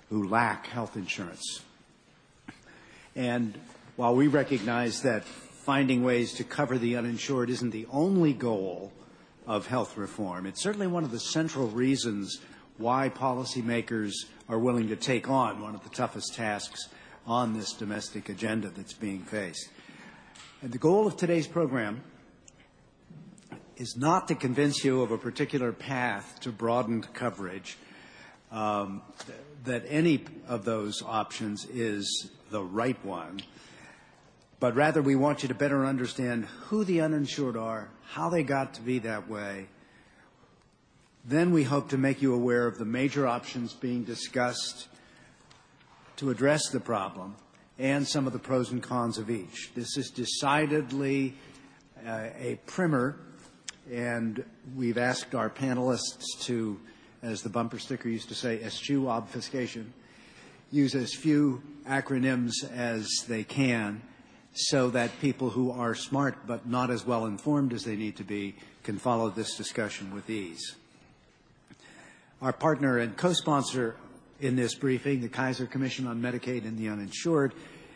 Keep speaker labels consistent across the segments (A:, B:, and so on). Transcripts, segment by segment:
A: who lack health insurance. And while we recognize that finding ways to cover the uninsured isn't the only goal of health reform, it's certainly one of the central reasons why policymakers are willing to take on one of the toughest tasks on this domestic agenda that's being faced. And the goal of today's program is not to convince you of a particular path to broadened coverage, that any of those options is the right one, but rather we want you to better understand who the uninsured are, how they got to be that way. Then we hope to make you aware of the major options being discussed to address the problem and some of the pros and cons of each. This is decidedly a primer, and we've asked our panelists to, as the bumper sticker used to say, eschew obfuscation, use as few acronyms as they can so that people who are smart but not as well informed as they need to be can follow this discussion with ease. Our partner and co-sponsor in this briefing, the Kaiser Commission on Medicaid and the Uninsured,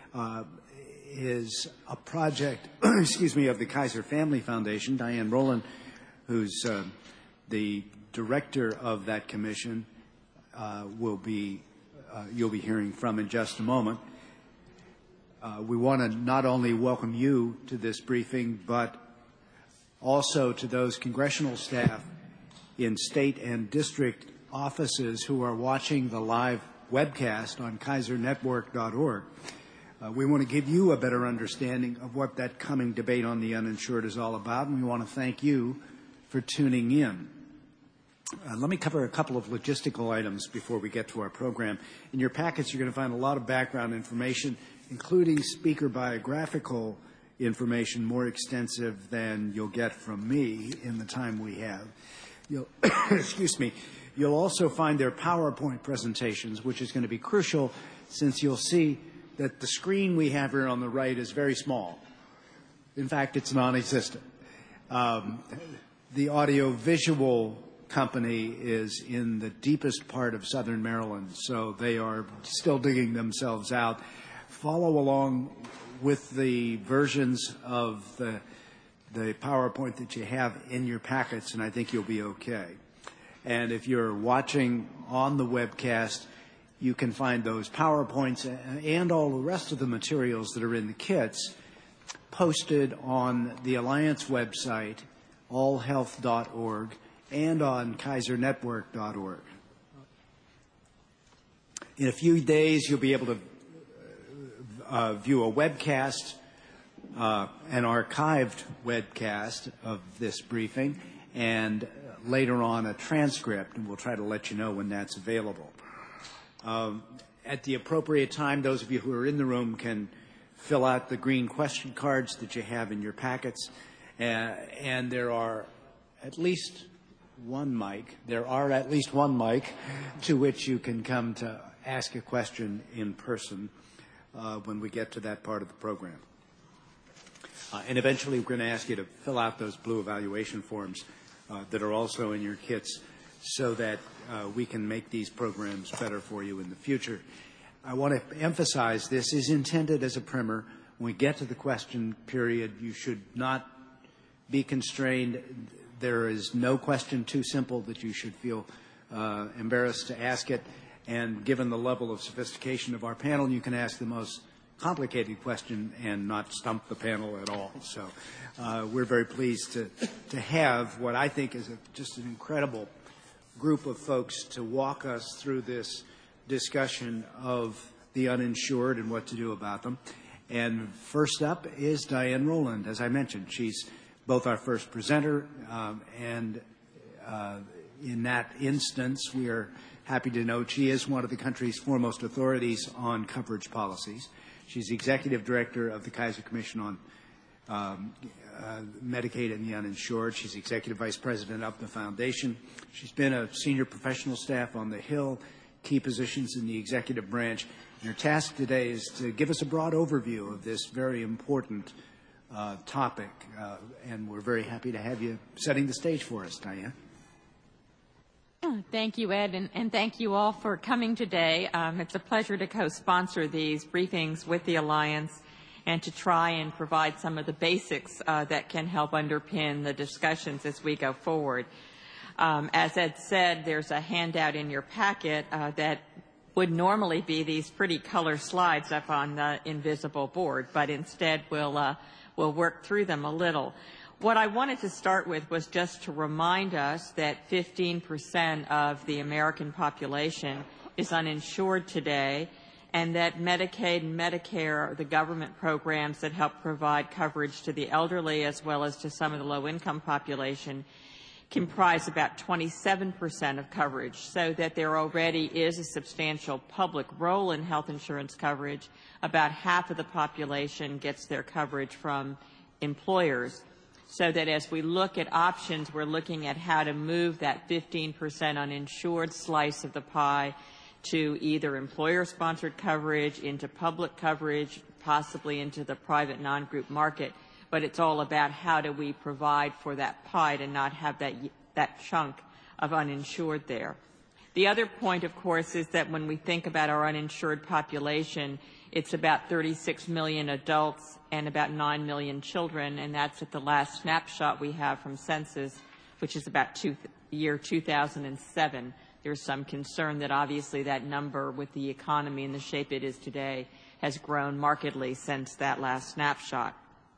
A: is a project, of the Kaiser Family Foundation. Diane Rowland, who's the director of that commission, you'll be hearing from in just a moment. We want to not only welcome you to this briefing, but also to those congressional staff in state and district offices who are watching the live webcast on KaiserNetwork.org. We want to give you a better understanding of what that coming debate on the uninsured is all about, and we want to thank you for tuning in. Let me cover a couple of logistical items before we get to our program. In your packets, you're going to find a lot of background information, including speaker biographical information more extensive than you'll get from me in the time we have. You'll also find their PowerPoint presentations, which is going to be crucial since you'll see that the screen we have here on the right is very small. In fact, it's non-existent. The audio-visual company is in the deepest part of southern Maryland, so they are still digging themselves out. Follow along with the versions of the PowerPoint that you have in your packets, and I think you'll be okay. And if you're watching on the webcast, you can find those PowerPoints and all the rest of the materials that are in the kits posted on the Alliance website, allhealth.org, and on KaiserNetwork.org. In a few days, you'll be able to view a webcast, an archived webcast of this briefing, and later on a transcript, and we'll try to let you know when that's available. At the appropriate time, those of you who are in the room can fill out the green question cards that you have in your packets, and there are at least one mic to which you can come to ask a question in person when we get to that part of the program. And eventually we're going to ask you to fill out those blue evaluation forms that are also in your kits so that we can make these programs better for you in the future. I want to emphasize this is intended as a primer. When we get to the question period, you should not be constrained. There is no question too simple that you should feel embarrassed to ask it. And given the level of sophistication of our panel, you can ask the most complicated question and not stump the panel at all. So we're very pleased to have what I think is just an incredible group of folks to walk us through this discussion of the uninsured and what to do about them. And first up is Diane Rowland. As I mentioned, she's both our first presenter and in that instance, we are happy to note she is one of the country's foremost authorities on coverage policies. She's the executive director of the Kaiser Commission on Medicaid and the Uninsured. She's the executive vice president of the foundation. She's been a senior professional staff on the Hill, key positions in the executive branch. And her task today is to give us a broad overview of this very important topic. And we're very happy to have you setting the stage for us, Diane.
B: Thank you, Ed, and thank you all for coming today. It's a pleasure to co-sponsor these briefings with the Alliance and to try and provide some of the basics that can help underpin the discussions as we go forward. As Ed said, there's a handout in your packet that would normally be these pretty color slides up on the invisible board, but instead we'll work through them a little. What I wanted to start with was just to remind us that 15% of the American population is uninsured today, and that Medicaid and Medicare are the government programs that help provide coverage to the elderly as well as to some of the low-income population comprise about 27% of coverage, so that there already is a substantial public role in health insurance coverage. About half of the population gets their coverage from employers. So that as we look at options, we're looking at how to move that 15% uninsured slice of the pie to either employer-sponsored coverage, into public coverage, possibly into the private non-group market. But it's all about how do we provide for that pie to not have that chunk of uninsured there. The other point, of course, is that when we think about our uninsured population, it's about 36 million adults and about 9 million children, and that's at the last snapshot we have from census, which is about year 2007. There's some concern that obviously that number, with the economy and the shape it is today, has grown markedly since that last snapshot.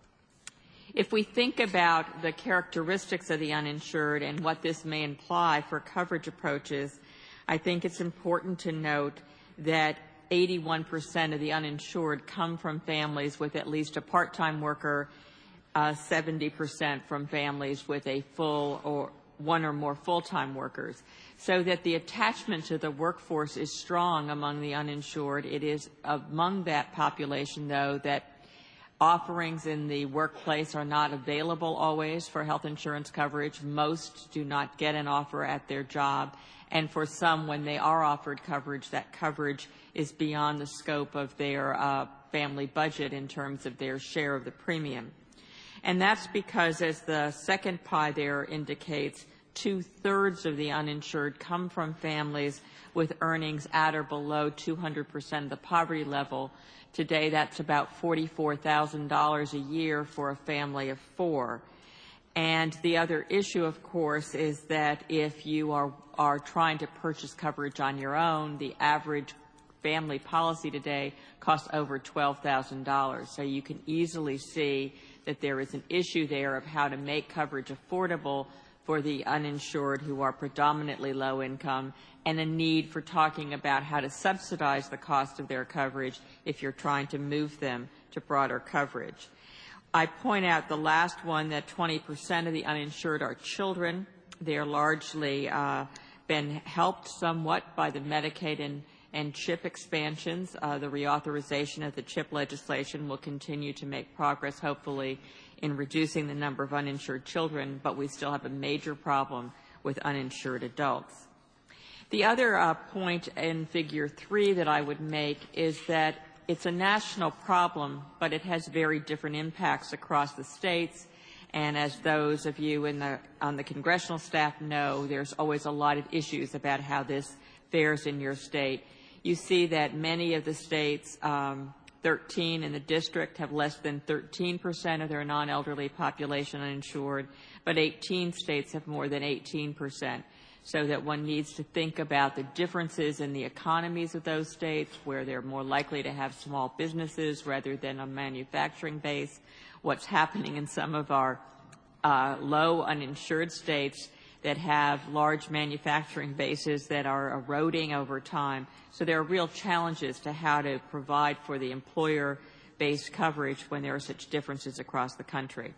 B: If we think about the characteristics of the uninsured and what this may imply for coverage approaches, I think it's important to note that 81% of the uninsured come from families with at least a part-time worker, 70% from families with a full or one or more full-time workers. So that the attachment to the workforce is strong among the uninsured. It is among that population, though, that offerings in the workplace are not available always for health insurance coverage. Most do not get an offer at their job. And for some, when they are offered coverage, that coverage is beyond the scope of their family budget in terms of their share of the premium. And that's because, as the second pie there indicates, 2/3 of the uninsured come from families with earnings at or below 200% of the poverty level. Today, that's about $44,000 a year for a family of 4. And the other issue, of course, is that if you are trying to purchase coverage on your own, the average family policy today costs over $12,000. So you can easily see that there is an issue there of how to make coverage affordable for the uninsured who are predominantly low income, and a need for talking about how to subsidize the cost of their coverage if you're trying to move them to broader coverage. I point out the last one, that 20% of the uninsured are children. They're largely been helped somewhat by the Medicaid and CHIP expansions. The reauthorization of the CHIP legislation will continue to make progress, hopefully, in reducing the number of uninsured children, but we still have a major problem with uninsured adults. The other point in Figure 3 that I would make is that it's a national problem, but it has very different impacts across the states. And as those of you on the congressional staff know, there's always a lot of issues about how this fares in your state. You see that many of the states, 13 in the district, have less than 13% of their non-elderly population uninsured, but 18 states have more than 18%. So that one needs to think about the differences in the economies of those states, where they're more likely to have small businesses rather than a manufacturing base, what's happening in some of our low uninsured states that have large manufacturing bases that are eroding over time. So there are real challenges to how to provide for the employer-based coverage when there are such differences across the country.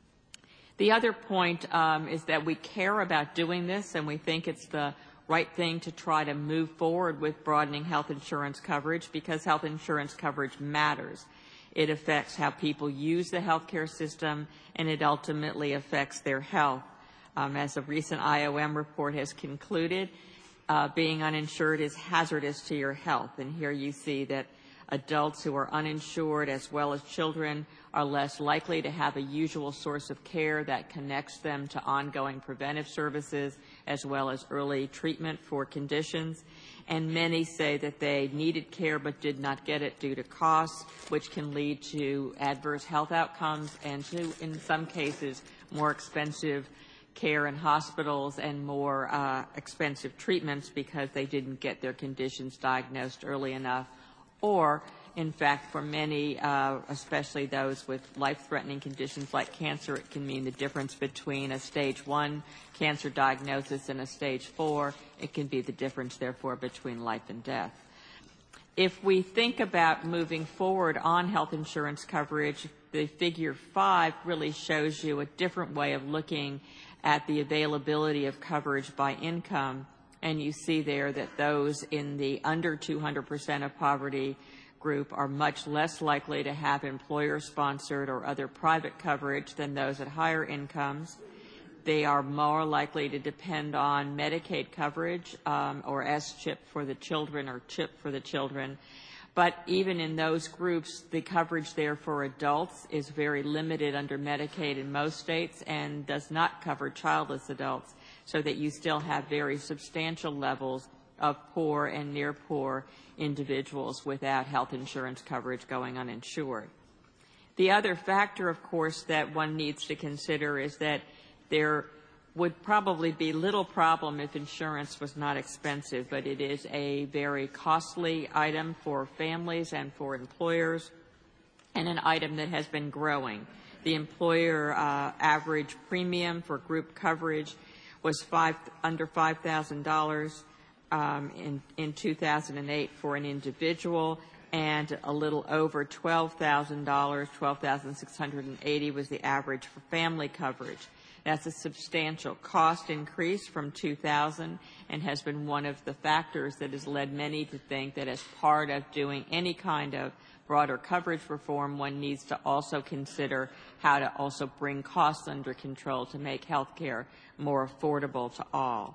B: The other point is that we care about doing this, and we think it's the right thing to try to move forward with broadening health insurance coverage, because health insurance coverage matters. It affects how people use the healthcare system, and it ultimately affects their health. As a recent IOM report has concluded, being uninsured is hazardous to your health. And here you see that adults who are uninsured, as well as children, are less likely to have a usual source of care that connects them to ongoing preventive services, as well as early treatment for conditions. And many say that they needed care but did not get it due to costs, which can lead to adverse health outcomes and to, in some cases, more expensive care in hospitals and more expensive treatments because they didn't get their conditions diagnosed early enough. Or, in fact, for many, especially those with life-threatening conditions like cancer, it can mean the difference between a stage 1 cancer diagnosis and a stage 4. It can be the difference, therefore, between life and death. If we think about moving forward on health insurance coverage, the figure 5 really shows you a different way of looking at the availability of coverage by income. And you see there that those in the under 200% of poverty group are much less likely to have employer-sponsored or other private coverage than those at higher incomes. They are more likely to depend on Medicaid coverage or S-CHIP for the children or CHIP for the children. But even in those groups, the coverage there for adults is very limited under Medicaid in most states and does not cover childless adults, so that you still have very substantial levels of poor and near poor individuals without health insurance coverage going uninsured. The other factor, of course, that one needs to consider is that there would probably be little problem if insurance was not expensive, but it is a very costly item for families and for employers, and an item that has been growing. The employer average premium for group coverage was under $5,000 in 2008 for an individual, and a little over $12,000, $12,680 was the average for family coverage. That's a substantial cost increase from 2000 and has been one of the factors that has led many to think that as part of doing any kind of broader coverage reform, one needs to also consider how to also bring costs under control to make health care more affordable to all.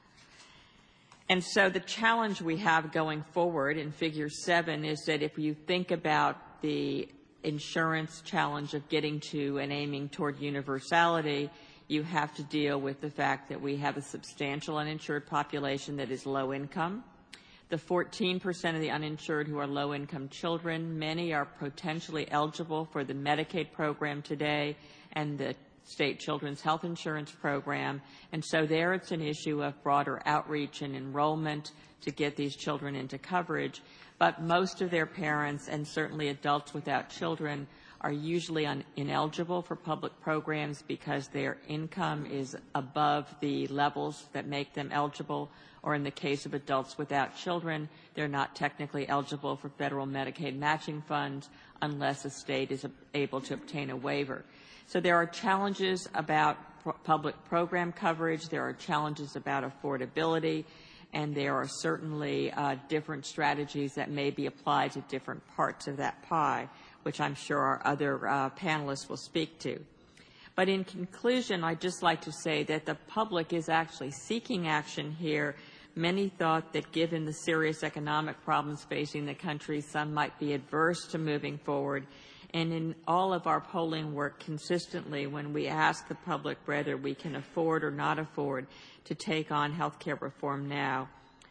B: And so the challenge we have going forward in Figure 7 is that if you think about the insurance challenge of getting to and aiming toward universality, you have to deal with the fact that we have a substantial uninsured population that is low income. The 14% of the uninsured who are low-income children, many are potentially eligible for the Medicaid program today and the state children's health insurance program. And so there it's an issue of broader outreach and enrollment to get these children into coverage. But most of their parents, and certainly adults without children, are usually ineligible for public programs because their income is above the levels that make them eligible, or in the case of adults without children, they're not technically eligible for federal Medicaid matching funds unless a state is able to obtain a waiver. So there are challenges about public program coverage, there are challenges about affordability, and there are certainly different strategies that may be applied to different parts of that pie, which I'm sure our other panelists will speak to. But in conclusion, I'd just like to say that the public is actually seeking action here. Many thought that given the serious economic problems facing the country, some might be adverse to moving forward. And in all of our polling work consistently, when we ask the public whether we can afford or not afford to take on health care reform now,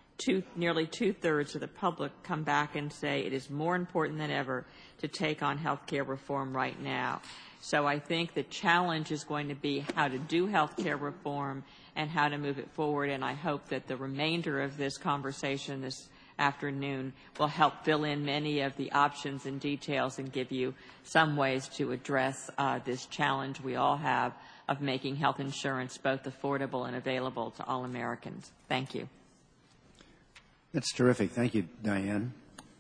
B: nearly two-thirds of the public come back and say it is more important than ever to take on health care reform right now. So I think the challenge is going to be how to do health care reform and how to move it forward, and I hope that the remainder of this conversation this afternoon will help fill in many of the options and details and give you some ways to address this challenge we all have of making health insurance both affordable and available to all Americans. Thank you.
A: That's terrific. Thank you, Diane.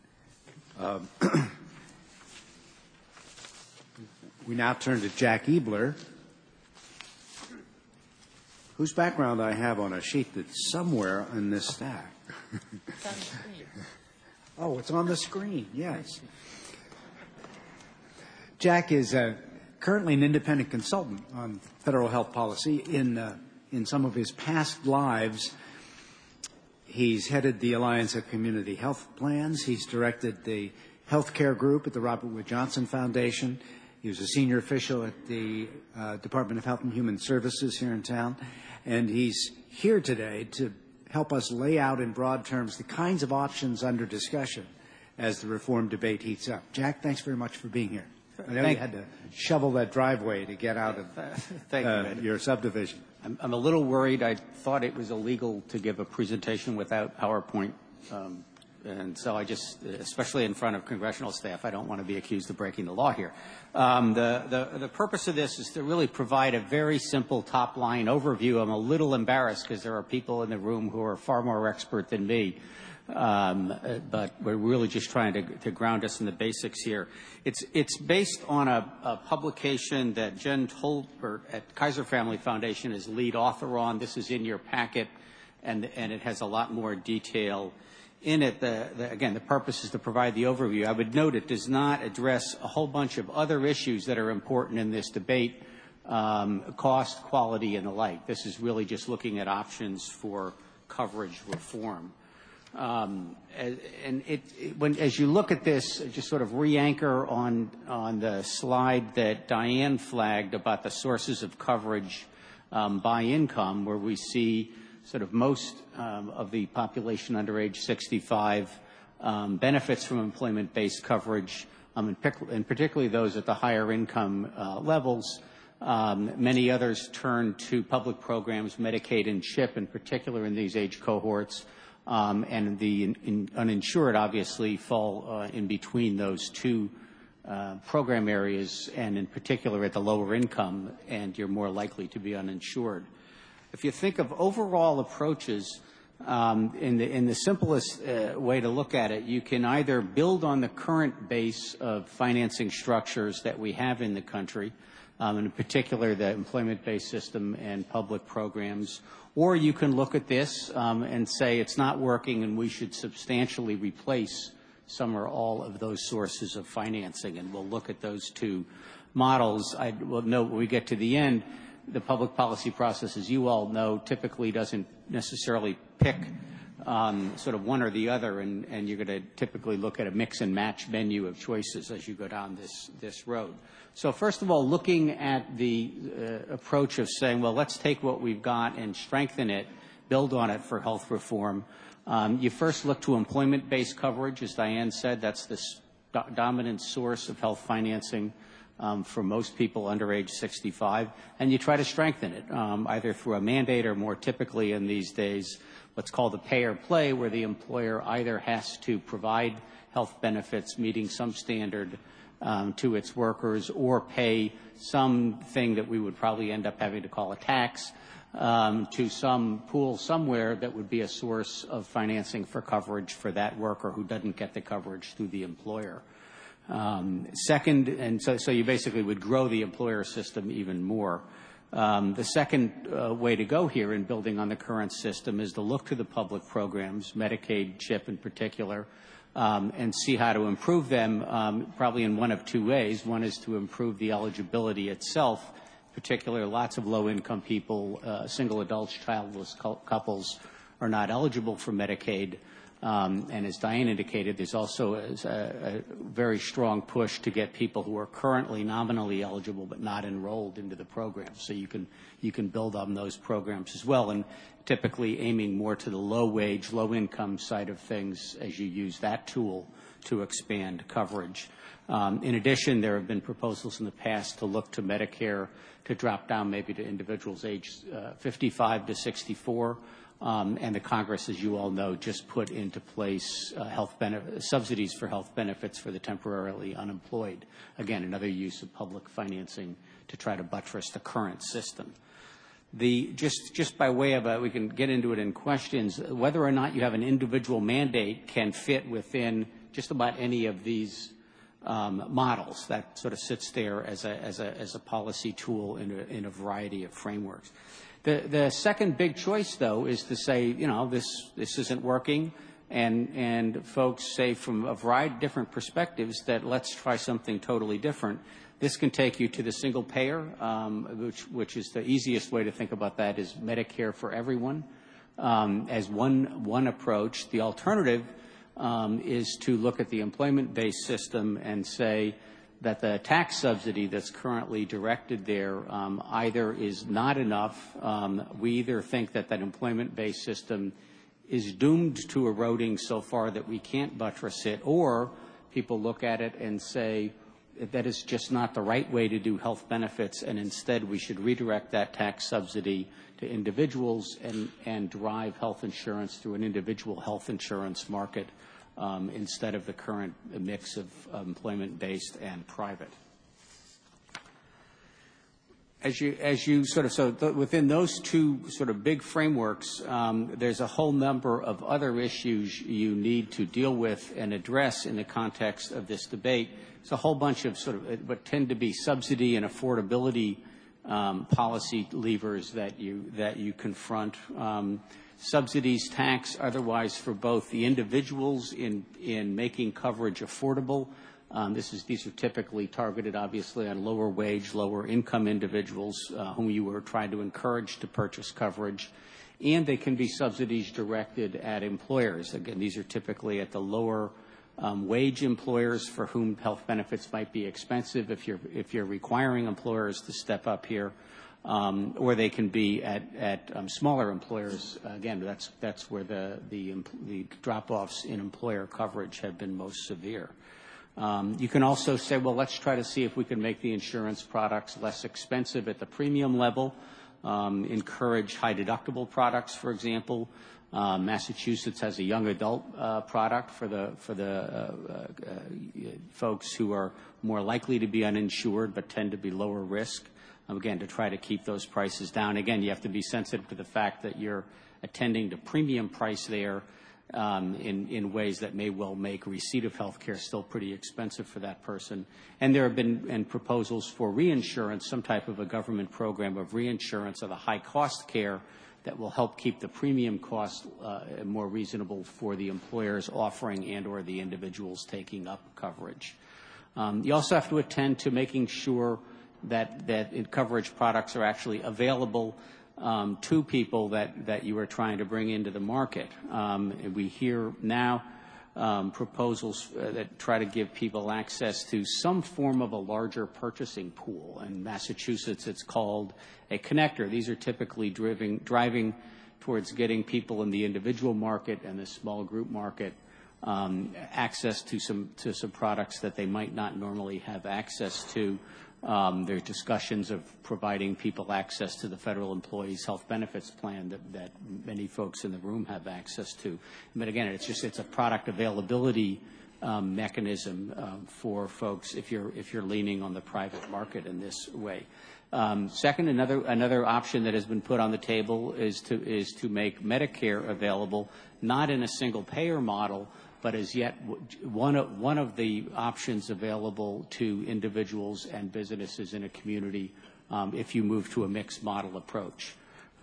A: We now turn to Jack Ebler, whose background I have on a sheet that's somewhere in this stack.
B: It's on the screen.
A: Oh, it's on the screen, yes. Jack is currently an independent consultant on federal health policy. In some of his past lives, he's headed the Alliance of Community Health Plans. He's directed the healthcare group at the Robert Wood Johnson Foundation. He was a senior official at the Department of Health and Human Services here in town, and he's here today to help us lay out in broad terms the kinds of options under discussion as the reform debate heats up. Jack, thanks very much for being here. I know you had to shovel that driveway to get out of your subdivision.
C: I'm a little worried. I thought it was illegal to give a presentation without PowerPoint. And so I just, especially in front of congressional staff, I don't want to be accused of breaking the law here. The purpose of this is to really provide a very simple top-line overview. I'm a little embarrassed because there are people in the room who are far more expert than me. But we're really just trying to ground us in the basics here. It's based on a publication that Jen Tolbert at Kaiser Family Foundation is lead author on. This is in your packet, and it has a lot more detail in it. Again, the purpose is to provide the overview. I would note it does not address a whole bunch of other issues that are important in this debate, cost, quality, and the like. This is really just looking at options for coverage reform. As you look at this, just sort of re-anchor on the slide that Diane flagged about the sources of coverage by income, where we see sort of most of the population under age 65 benefits from employment-based coverage, and particularly those at the higher income levels. Many others turn to public programs, Medicaid and CHIP in particular in these age cohorts. And the uninsured obviously fall in between those two program areas, and in particular at the lower income, and you're more likely to be uninsured. If you think of overall approaches, in the simplest way to look at it, you can either build on the current base of financing structures that we have in the country, in particular the employment-based system and public programs, or you can look at this and say it's not working and we should substantially replace some or all of those sources of financing, and we'll look at those two models. I will note when we get to the end, the public policy process, as you all know, typically doesn't necessarily pick sort of one or the other, and you're going to typically look at a mix and match menu of choices as you go down this road. So first of all, looking at the approach of saying, well, let's take what we've got and strengthen it, build on it for health reform. You first look to employment-based coverage. As Diane said, that's the dominant source of health financing for most people under age 65, and you try to strengthen it, either through a mandate or more typically in these days what's called a pay or play, where the employer either has to provide health benefits meeting some standard to its workers, or pay something that we would probably end up having to call a tax to some pool somewhere that would be a source of financing for coverage for that worker who doesn't get the coverage through the employer. Second, and so you basically would grow the employer system even more. The second way to go here in building on the current system is to look to the public programs, Medicaid, CHIP in particular, and see how to improve them, probably in one of two ways. One is to improve the eligibility itself, particularly lots of low-income people, single adults, childless couples are not eligible for Medicaid. And as Diane indicated, there's also a very strong push to get people who are currently nominally eligible but not enrolled into the program. So you can build on those programs as well, and typically aiming more to the low-wage, low-income side of things as you use that tool to expand coverage. In addition, there have been proposals in the past to look to Medicare to drop down maybe to individuals aged 55 to 64. And the Congress, as you all know, just put into place subsidies for health benefits for the temporarily unemployed. Again, another use of public financing to try to buttress the current system. Just by way of we can get into it in questions, whether or not you have an individual mandate can fit within just about any of these models. That sort of sits there as a policy tool in a variety of frameworks. The second big choice, though, is to say, you know, this isn't working, and folks say from a variety of different perspectives that let's try something totally different. This can take you to the single payer, which is the easiest way to think about that is Medicare for everyone as one approach. The alternative is to look at the employment-based system and say that the tax subsidy that's currently directed there either is not enough. We either think that employment-based system is doomed to eroding so far that we can't buttress it, or people look at it and say that is just not the right way to do health benefits, and instead we should redirect that tax subsidy to individuals and drive health insurance through an individual health insurance market instead of the current mix of employment-based and private. Within those two sort of big frameworks, there's a whole number of other issues you need to deal with and address in the context of this debate. There's a whole bunch of sort of what tend to be subsidy and affordability policy levers that you confront. Subsidies, tax, otherwise for both the individuals in making coverage affordable. These are typically targeted, obviously, on lower wage, lower income individuals whom you were trying to encourage to purchase coverage. And they can be subsidies directed at employers. Again, these are typically at the lower wage employers for whom health benefits might be expensive if you're requiring employers to step up here. Or they can be at smaller employers. Again, that's where the drop-offs in employer coverage have been most severe. You can also say, well, let's try to see if we can make the insurance products less expensive at the premium level, encourage high-deductible products, for example. Massachusetts has a young adult product for the folks who are more likely to be uninsured but tend to be lower risk. Again, to try to keep those prices down. Again, you have to be sensitive to the fact that you're attending to premium price there in ways that may well make receipt of health care still pretty expensive for that person. And there have been proposals for reinsurance, some type of a government program of reinsurance of the high-cost care that will help keep the premium cost more reasonable for the employers offering and or the individuals taking up coverage. You also have to attend to making sure that coverage products are actually available to people that you are trying to bring into the market. We hear now proposals that try to give people access to some form of a larger purchasing pool. In Massachusetts, it's called a connector. These are typically driving towards getting people in the individual market and the small group market access to some products that they might not normally have access to. There's discussions of providing people access to the federal employees health benefits plan that many folks in the room have access to. But again, it's a product availability mechanism for folks if you're leaning on the private market in this way. Second, another option that has been put on the table is to make Medicare available, not in a single payer model, but as yet one of the options available to individuals and businesses in a community if you move to a mixed model approach.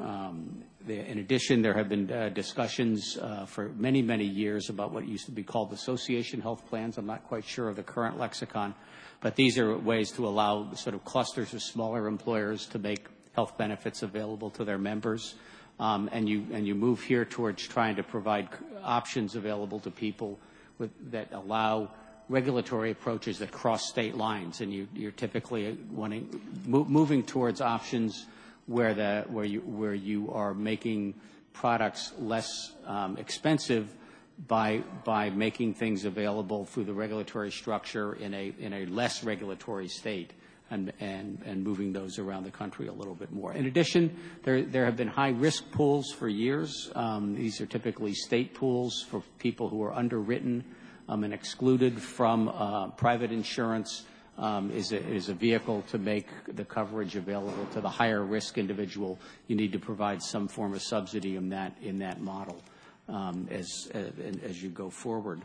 C: In addition, there have been discussions for many, many years about what used to be called association health plans. I'm not quite sure of the current lexicon, but these are ways to allow sort of clusters of smaller employers to make health benefits available to their members. And you move here towards trying to provide options available to people that allow regulatory approaches that cross state lines, and you're typically moving towards options where you are making products less expensive by making things available through the regulatory structure in a less regulatory state. And moving those around the country a little bit more. In addition, there have been high-risk pools for years. These are typically state pools for people who are underwritten and excluded from private insurance. Is a vehicle to make the coverage available to the higher-risk individual. You need to provide some form of subsidy in that model as you go forward.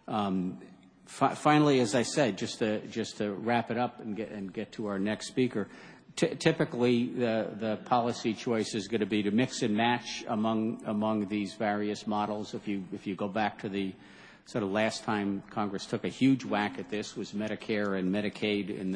C: Finally, as I said, just to wrap it up and get to our next speaker, typically the policy choice is going to be to mix and match among these various models. If you go back to the sort of last time Congress took a huge whack at this was Medicare and Medicaid in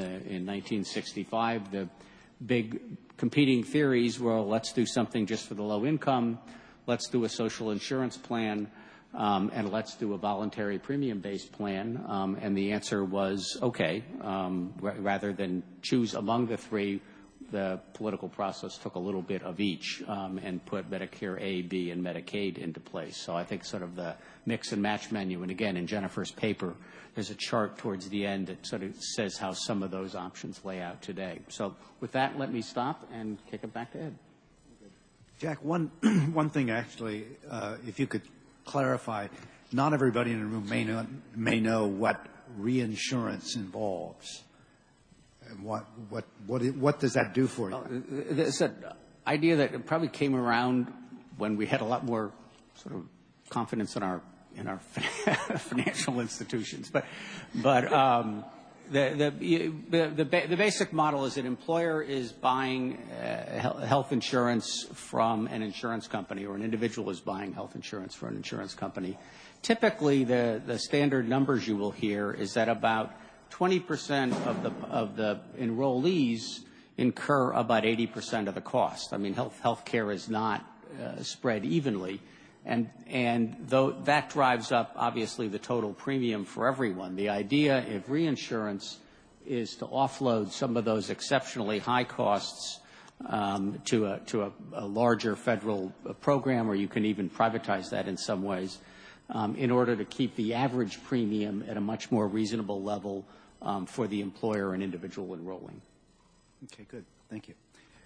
C: 1965. The big competing theories were, let's do something just for the low income, let's do a social insurance plan. and let's do a voluntary premium-based plan. And the answer was okay. Rather than choose among the three, the political process took a little bit of each and put Medicare A, B, and Medicaid into place. So I think sort of the mix and match menu, and again, in Jennifer's paper, there's a chart towards the end that sort of says how some of those options lay out today. So with that, let me stop and kick it back to Ed.
A: Jack, one thing actually, if you could clarify, not everybody in the room may know what reinsurance involves. And what does that do for you?
C: It's an idea that probably came around when we had a lot more sort of confidence in our financial institutions. But the basic model is that an employer is buying health insurance from an insurance company, or an individual is buying health insurance for an insurance company. Typically, the standard numbers you will hear is that about 20% of the enrollees incur about 80% of the cost. I mean, health care is not spread evenly. And though that drives up, obviously, the total premium for everyone. The idea of reinsurance is to offload some of those exceptionally high costs to a larger federal program, or you can even privatize that in some ways, in order to keep the average premium at a much more reasonable level for the employer and individual enrolling.
A: Okay, good. Thank you.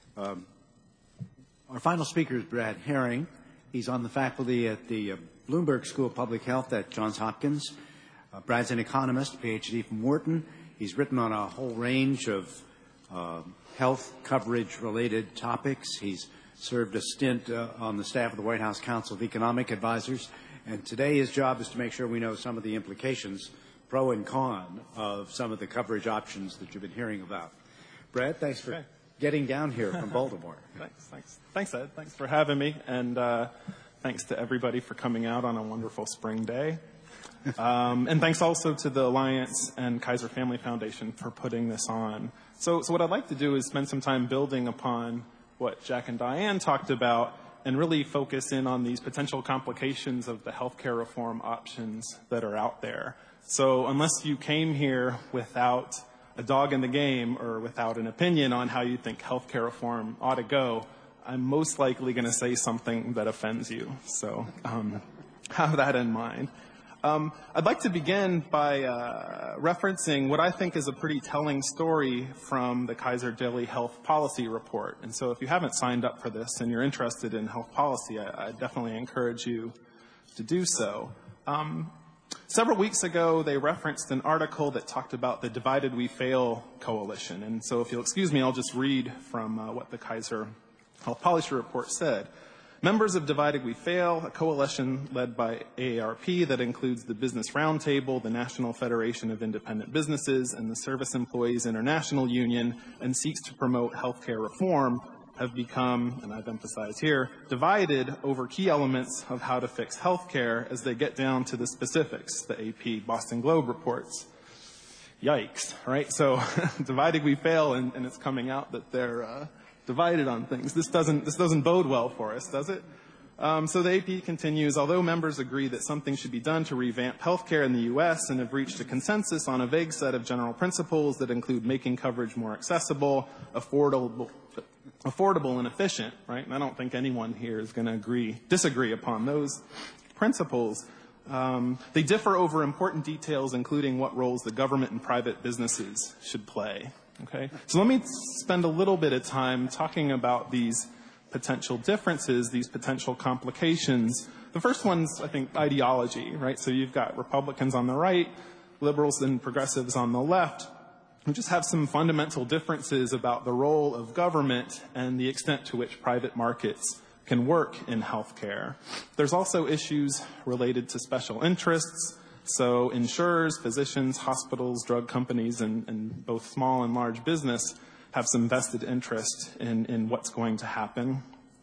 A: Our final speaker is Brad Herring. He's on the faculty at the Bloomberg School of Public Health at Johns Hopkins. Brad's an economist, PhD from Wharton. He's written on a whole range of health coverage-related topics. He's served a stint on the staff of the White House Council of Economic Advisors. And today his job is to make sure we know some of the implications, pro and con, of some of the coverage options that you've been hearing about. Brad, thanks for getting down here from Baltimore.
D: Thanks, Ed. Thanks for having me, and thanks to everybody for coming out on a wonderful spring day. And thanks also to the Alliance and Kaiser Family Foundation for putting this on. So what I'd like to do is spend some time building upon what Jack and Diane talked about and really focus in on these potential complications of the healthcare reform options that are out there. So unless you came here without a dog in the game or without an opinion on how you think healthcare reform ought to go, I'm most likely going to say something that offends you. So have that in mind. I'd like to begin by referencing what I think is a pretty telling story from the Kaiser Daily Health Policy Report. And so if you haven't signed up for this and you're interested in health policy, I definitely encourage you to do so. Several weeks ago, they referenced an article that talked about the Divided We Fail coalition. And so if you'll excuse me, I'll just read from what the Kaiser Health Policy Report said. Members of Divided We Fail, a coalition led by AARP that includes the Business Roundtable, the National Federation of Independent Businesses, and the Service Employees International Union, and seeks to promote healthcare reform, have become, and I've emphasized here, divided over key elements of how to fix healthcare as they get down to the specifics, the AP Boston Globe reports. Yikes, right? So divided we fail, and it's coming out that they're divided on things. This doesn't bode well for us, does it? So the AP continues, although members agree that something should be done to revamp healthcare in the U.S. and have reached a consensus on a vague set of general principles that include making coverage more accessible, affordable and efficient, right? And I don't think anyone here is going to disagree upon those principles. They differ over important details, including what roles the government and private businesses should play. Okay, so let me spend a little bit of time talking about these potential differences, these potential complications. The first one's, I think, ideology, right? So you've got Republicans on the right, liberals and progressives on the left, who just have some fundamental differences about the role of government and the extent to which private markets can work in healthcare. There's also issues related to special interests. So insurers, physicians, hospitals, drug companies, and both small and large business have some vested interest in what's going to happen.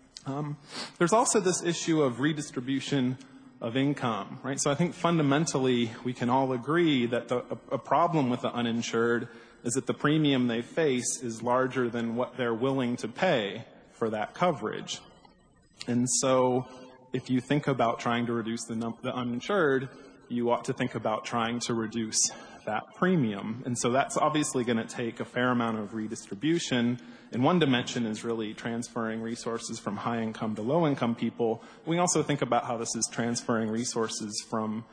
D: There's also this issue of redistribution of income, right? So I think fundamentally we can all agree that a problem with the uninsured is that the premium they face is larger than what they're willing to pay for that coverage. And so if you think about trying to reduce the uninsured, you ought to think about trying to reduce that premium. And so that's obviously going to take a fair amount of redistribution. And one dimension is really transferring resources from high-income to low-income people. We also think about how this is transferring resources from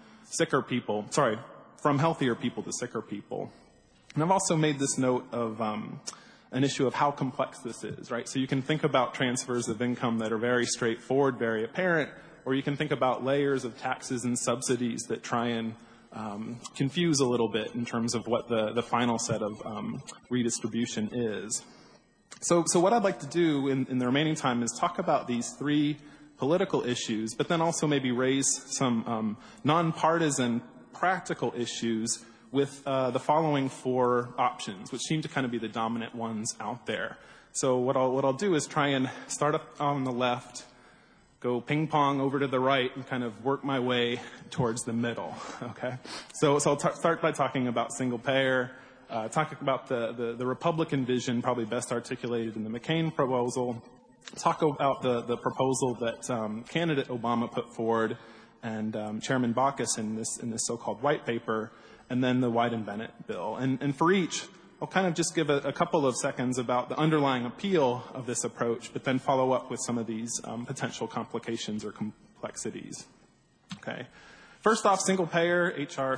D: from healthier people to sicker people. And I've also made this note of an issue of how complex this is, right? So you can think about transfers of income that are very straightforward, very apparent, or you can think about layers of taxes and subsidies that try and confuse a little bit in terms of what the final set of redistribution is. So what I'd like to do in the remaining time is talk about these three political issues, but then also maybe raise some nonpartisan practical issues with the following four options, which seem to kind of be the dominant ones out there. So what I'll do is try and start up on the left, go ping pong over to the right, and kind of work my way towards the middle. Okay. So I'll start by talking about single payer, talking about the Republican vision, probably best articulated in the McCain proposal. Talk about the proposal that candidate Obama put forward and Chairman Baucus in this so-called white paper, and then the Wyden-Bennett bill. And for each, I'll kind of just give a couple of seconds about the underlying appeal of this approach, but then follow up with some of these potential complications or complexities. Okay. First off, single payer, H.R.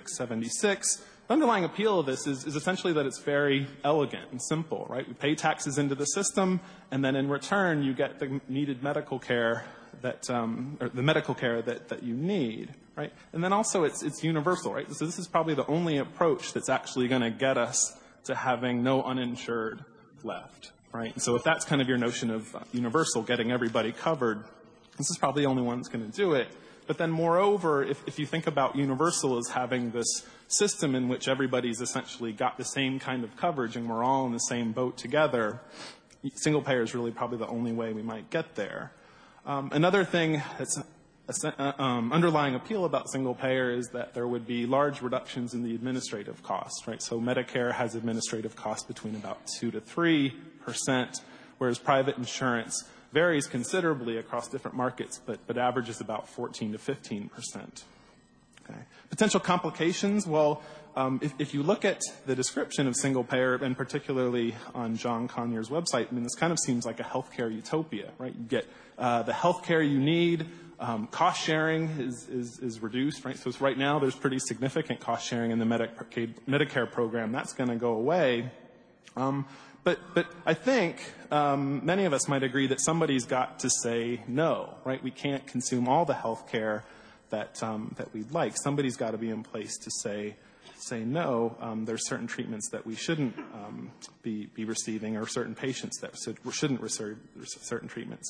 D: 676. The underlying appeal of this is essentially that it's very elegant and simple, right? We pay taxes into the system, and then in return, you get the needed medical care that, or the medical care that you need, right? And then also it's universal, right? So this is probably the only approach that's actually going to get us to having no uninsured left, right? And so if that's kind of your notion of universal, getting everybody covered, this is probably the only one that's going to do it. But then moreover, if you think about universal as having this system in which everybody's essentially got the same kind of coverage and we're all in the same boat together, single payer is really probably the only way we might get there. Another thing that's underlying appeal about single payer is that there would be large reductions in the administrative costs, right? So Medicare has administrative costs between about 2 to 3%, whereas private insurance varies considerably across different markets, but averages about 14 to 15%. Okay. Potential complications, well, if you look at the description of single payer, and particularly on John Conyers' website, I mean, this kind of seems like a healthcare utopia, right? You get the healthcare you need, cost sharing is reduced, right? So right now there's pretty significant cost sharing in the Medicare program. That's going to go away. But I think many of us might agree that somebody's got to say no, right? We can't consume all the health care that we'd like. Somebody's got to be in place to say no. There's certain treatments that we shouldn't be receiving, or certain patients that shouldn't receive certain treatments.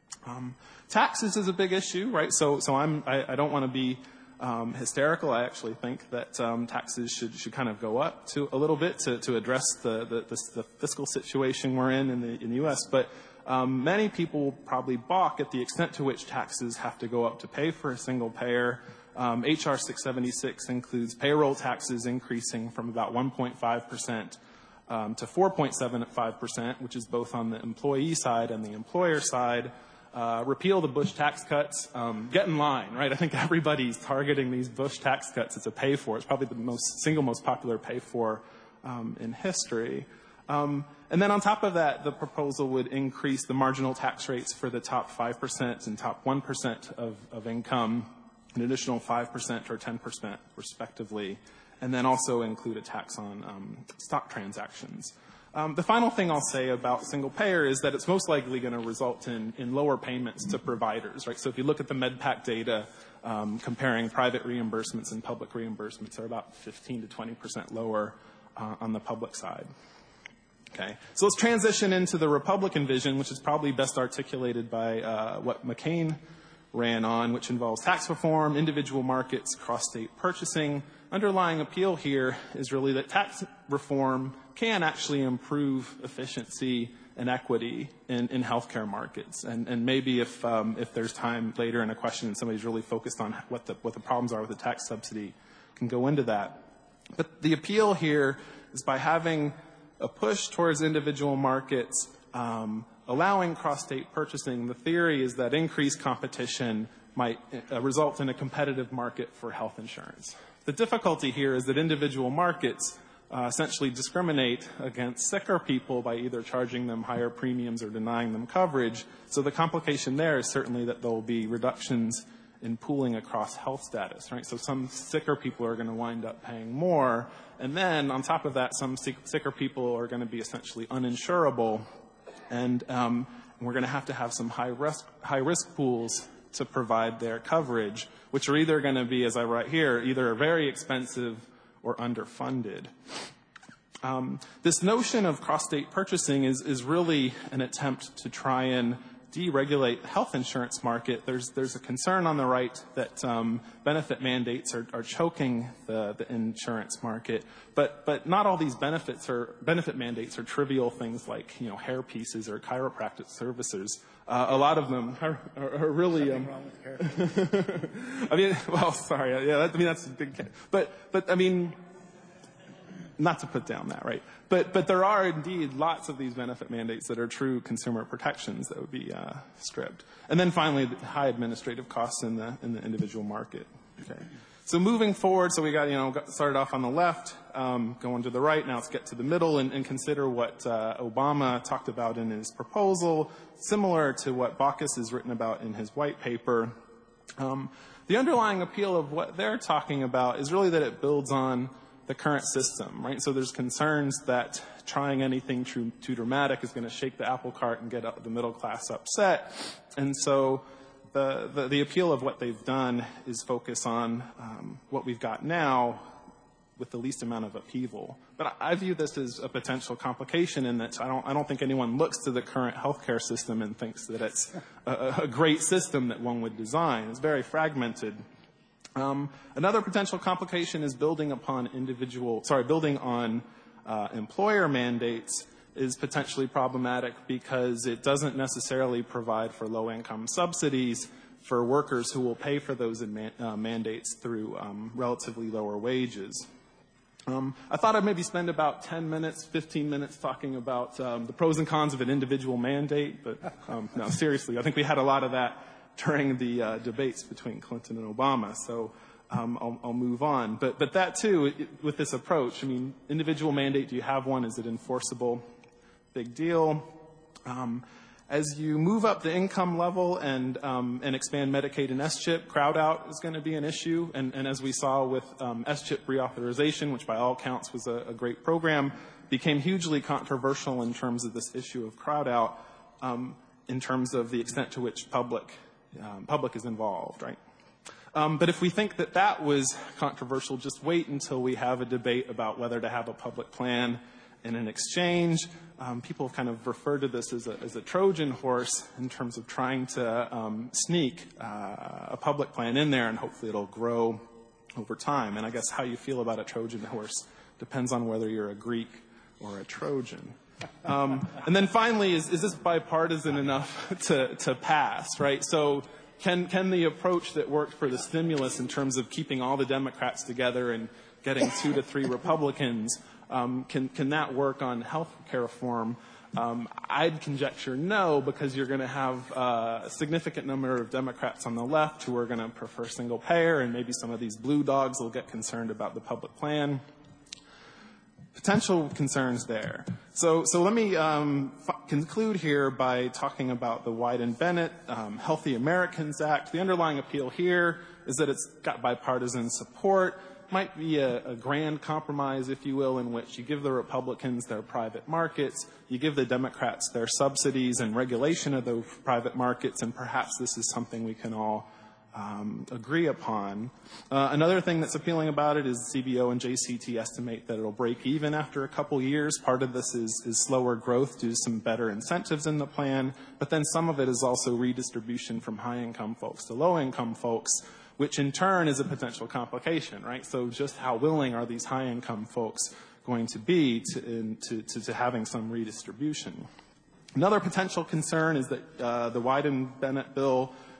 D: Taxes is a big issue, right? So I don't want to be hysterical. I actually think that taxes should kind of go up a little bit to address the fiscal situation we're in the U.S. But many people will probably balk at the extent to which taxes have to go up to pay for a single payer. H.R. 676 includes payroll taxes increasing from about 1.5% to 4.75%, which is both on the employee side and the employer side. Repeal the Bush tax cuts. Get in line, right? I think everybody's targeting these Bush tax cuts as a pay for. It's probably the single most popular pay for in history. And then on top of that, the proposal would increase the marginal tax rates for the top 5% and top 1% of income, an additional 5% or 10% respectively, and then also include a tax on stock transactions. The final thing I'll say about single payer is that it's most likely going to result in lower payments to providers, right? So if you look at the MedPAC data, comparing private reimbursements and public reimbursements, are about 15 to 20% lower on the public side. Okay, so let's transition into the Republican vision, which is probably best articulated by what McCain ran on, which involves tax reform, individual markets, cross-state purchasing. Underlying appeal here is really that tax reform can actually improve efficiency and equity in healthcare markets. And maybe if there's time later in a question and somebody's really focused on what the problems are with the tax subsidy, can go into that. But the appeal here is by having a push towards individual markets, allowing cross-state purchasing, the theory is that increased competition might result in a competitive market for health insurance. The difficulty here is that individual markets essentially discriminate against sicker people by either charging them higher premiums or denying them coverage. So the complication there is certainly that there will be reductions in pooling across health status, right? So some sicker people are going to wind up paying more. And then on top of that, some sicker people are going to be essentially uninsurable. And we're going to have some high risk pools to provide their coverage, which are either going to be, as I write here, either very expensive or underfunded. This notion of cross-state purchasing is really an attempt to try and deregulate the health insurance market. There's a concern on the right that benefit mandates are choking the insurance market, but not all these benefit mandates are trivial things like hair pieces or chiropractic services. A lot of them are really.
A: Something wrong with hair?
D: I mean, well, sorry, yeah, that's a big. But I mean, not to put down that, right? But there are indeed lots of these benefit mandates that are true consumer protections that would be stripped. And then finally, the high administrative costs in the individual market. Okay. So moving forward, so we got started off on the left, going to the right. Now let's get to the middle and consider what Obama talked about in his proposal, similar to what Baucus has written about in his white paper. The underlying appeal of what they're talking about is really that it builds on the current system, right? So there's concerns that trying anything too dramatic is going to shake the apple cart and get the middle class upset. And so the appeal of what they've done is focus on what we've got now with the least amount of upheaval. But I view this as a potential complication in that I don't think anyone looks to the current healthcare system and thinks that it's a great system that one would design. It's very fragmented. Another potential complication is building on employer mandates is potentially problematic because it doesn't necessarily provide for low-income subsidies for workers who will pay for those mandates through relatively lower wages. I thought I'd maybe spend about 10 minutes, 15 minutes talking about the pros and cons of an individual mandate, but no, seriously, I think we had a lot of that during the debates between Clinton and Obama, so I'll move on. But that, too, with this approach, I mean, individual mandate, do you have one? Is it enforceable? Big deal. As you move up the income level and expand Medicaid and S-CHIP, crowd out is going to be an issue. And as we saw with S-CHIP reauthorization, which by all counts was a great program, became hugely controversial in terms of this issue of crowd out, in terms of the extent to which public is involved, right? But if we think that was controversial, just wait until we have a debate about whether to have a public plan in an exchange. People have kind of referred to this as a Trojan horse in terms of trying to sneak a public plan in there, and hopefully it'll grow over time. And I guess how you feel about a Trojan horse depends on whether you're a Greek or a Trojan. And then finally, is this bipartisan enough to pass, right? So can the approach that worked for the stimulus in terms of keeping all the Democrats together and getting 2 to 3 Republicans, can that work on health care reform? I'd conjecture no, because you're going to have a significant number of Democrats on the left who are going to prefer single payer, and maybe some of these blue dogs will get concerned about the public plan. Potential concerns there. So let me conclude here by talking about the Wyden-Bennett Healthy Americans Act. The underlying appeal here is that it's got bipartisan support. Might be a grand compromise, if you will, in which you give the Republicans their private markets, you give the Democrats their subsidies and regulation of those private markets, and perhaps this is something we can all agree upon. Another thing that's appealing about it is CBO and JCT estimate that it'll break even after a couple years. Part of this is slower growth due to some better incentives in the plan, but then some of it is also redistribution from high-income folks to low-income folks, which in turn is a potential complication, right? So just how willing are these high-income folks going to be to having some redistribution? Another potential concern is that the Wyden-Bennett bill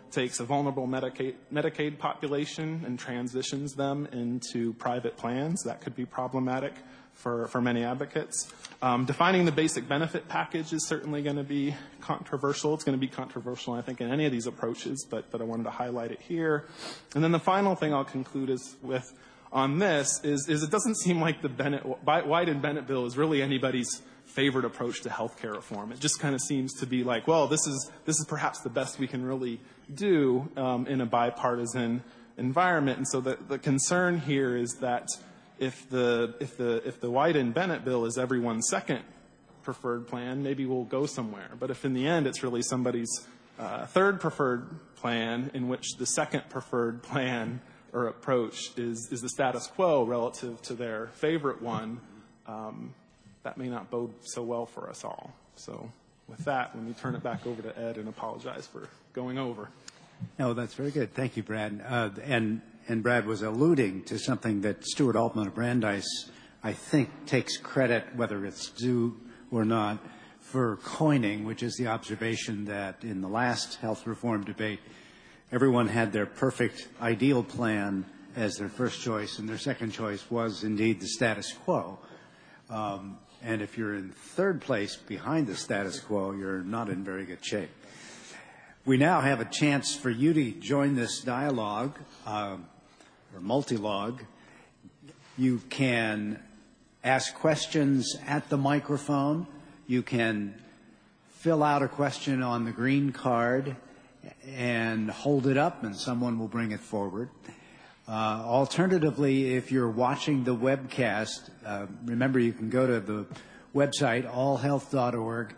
D: takes a vulnerable Medicaid population and transitions them into private plans. That could be problematic for many advocates. Defining the basic benefit package is certainly going to be controversial. It's going to be controversial, I think, in any of these approaches, but I wanted to highlight it here. And then the final thing I'll conclude with on this is it doesn't seem like the White and Bennett bill is really anybody's favorite approach to health care reform. It just kind of seems to be like, well, this is perhaps the best we can really do in a bipartisan environment. And so the concern here is that if the White and Bennett bill is everyone's second preferred plan, maybe we'll go somewhere. But if in the end it's really somebody's third preferred plan, in which the second preferred plan or approach is the status quo relative to their favorite one, that may not bode so well for us all. So with that, let me turn it back over to Ed and apologize for going over.
A: No, that's very good. Thank you, Brad. And Brad was alluding to something that Stuart Altman of Brandeis, I think, takes credit, whether it's due or not, for coining, which is the observation that in the last health reform debate, everyone had their perfect ideal plan as their first choice, and their second choice was indeed the status quo. And if you're in third place behind the status quo, you're not in very good shape. We now have a chance for you to join this dialogue, or multilogue. You can ask questions at the microphone. You can fill out a question on the green card and hold it up, and someone will bring it forward. Alternatively, if you're watching the webcast, remember you can go to the website, allhealth.org,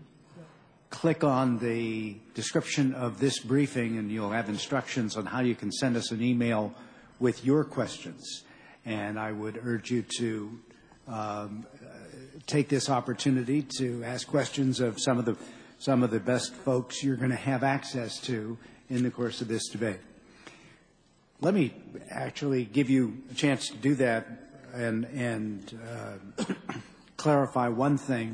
A: click on the description of this briefing, and you'll have instructions on how you can send us an email with your questions. And I would urge you to take this opportunity to ask questions of some of the best folks you're going to have access to in the course of this debate. Let me actually give you a chance to do that and clarify one thing.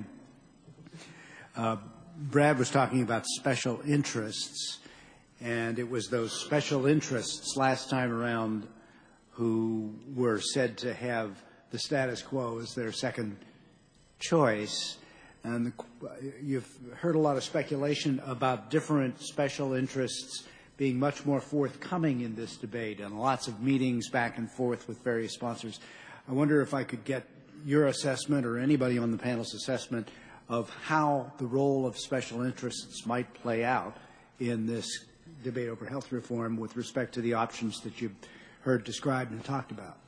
A: Brad was talking about special interests, and it was those special interests last time around who were said to have the status quo as their second choice. And you've heard a lot of speculation about different special interests being much more forthcoming in this debate, and lots of meetings back and forth with various sponsors. I wonder if I could get your assessment or anybody on the panel's assessment of how the role of special interests might play out in this debate over health reform with respect to the options that you've heard described and talked about.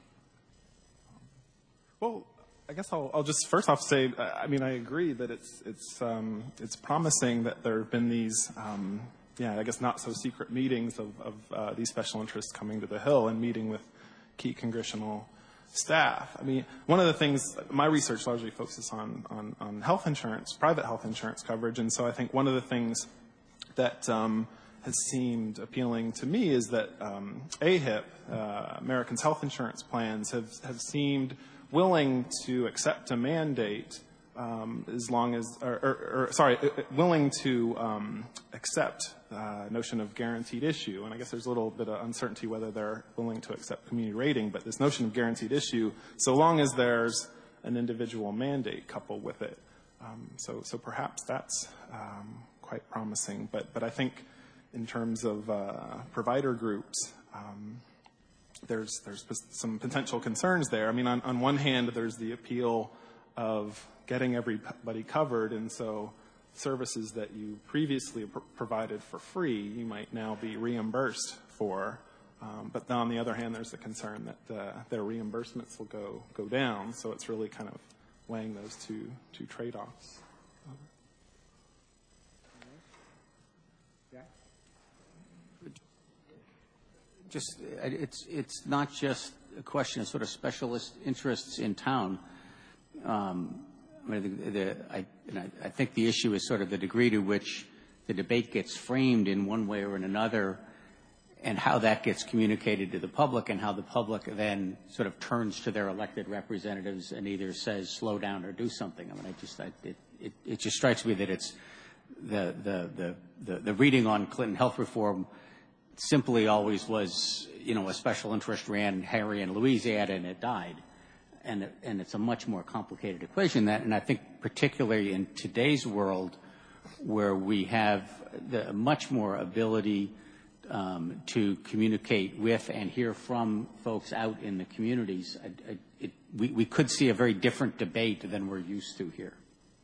D: Well, I guess I'll just first off say, I agree that it's promising that there have been these, I guess not so secret meetings of these special interests coming to the Hill and meeting with key congressional staff. One of the things, my research largely focuses on health insurance, private health insurance coverage, and so I think one of the things that has seemed appealing to me is that AHIP, Americans' Health Insurance Plans, have seemed willing to accept a mandate as long as, willing to accept notion of guaranteed issue. And I guess there's a little bit of uncertainty whether they're willing to accept community rating, but this notion of guaranteed issue, so long as there's an individual mandate coupled with it. So perhaps that's quite promising. But I think in terms of provider groups, there's some potential concerns there. On one hand, there's the appeal of getting everybody covered, and so services that you previously provided for free, you might now be reimbursed for. But on the other hand, there's the concern that their reimbursements will go down. So it's really kind of weighing those two trade-offs.
C: It's not just a question of sort of specialist interests in town. I think the issue is sort of the degree to which the debate gets framed in one way or in another, and how that gets communicated to the public, and how the public then sort of turns to their elected representatives and either says slow down or do something. It just strikes me that it's the reading on Clinton health reform simply always was, a special interest ran Harry and Louisiana and it died. And it's a much more complicated equation than that. And I think particularly in today's world where we have much more ability to communicate with and hear from folks out in the communities, we could see a very different debate than we're used to here.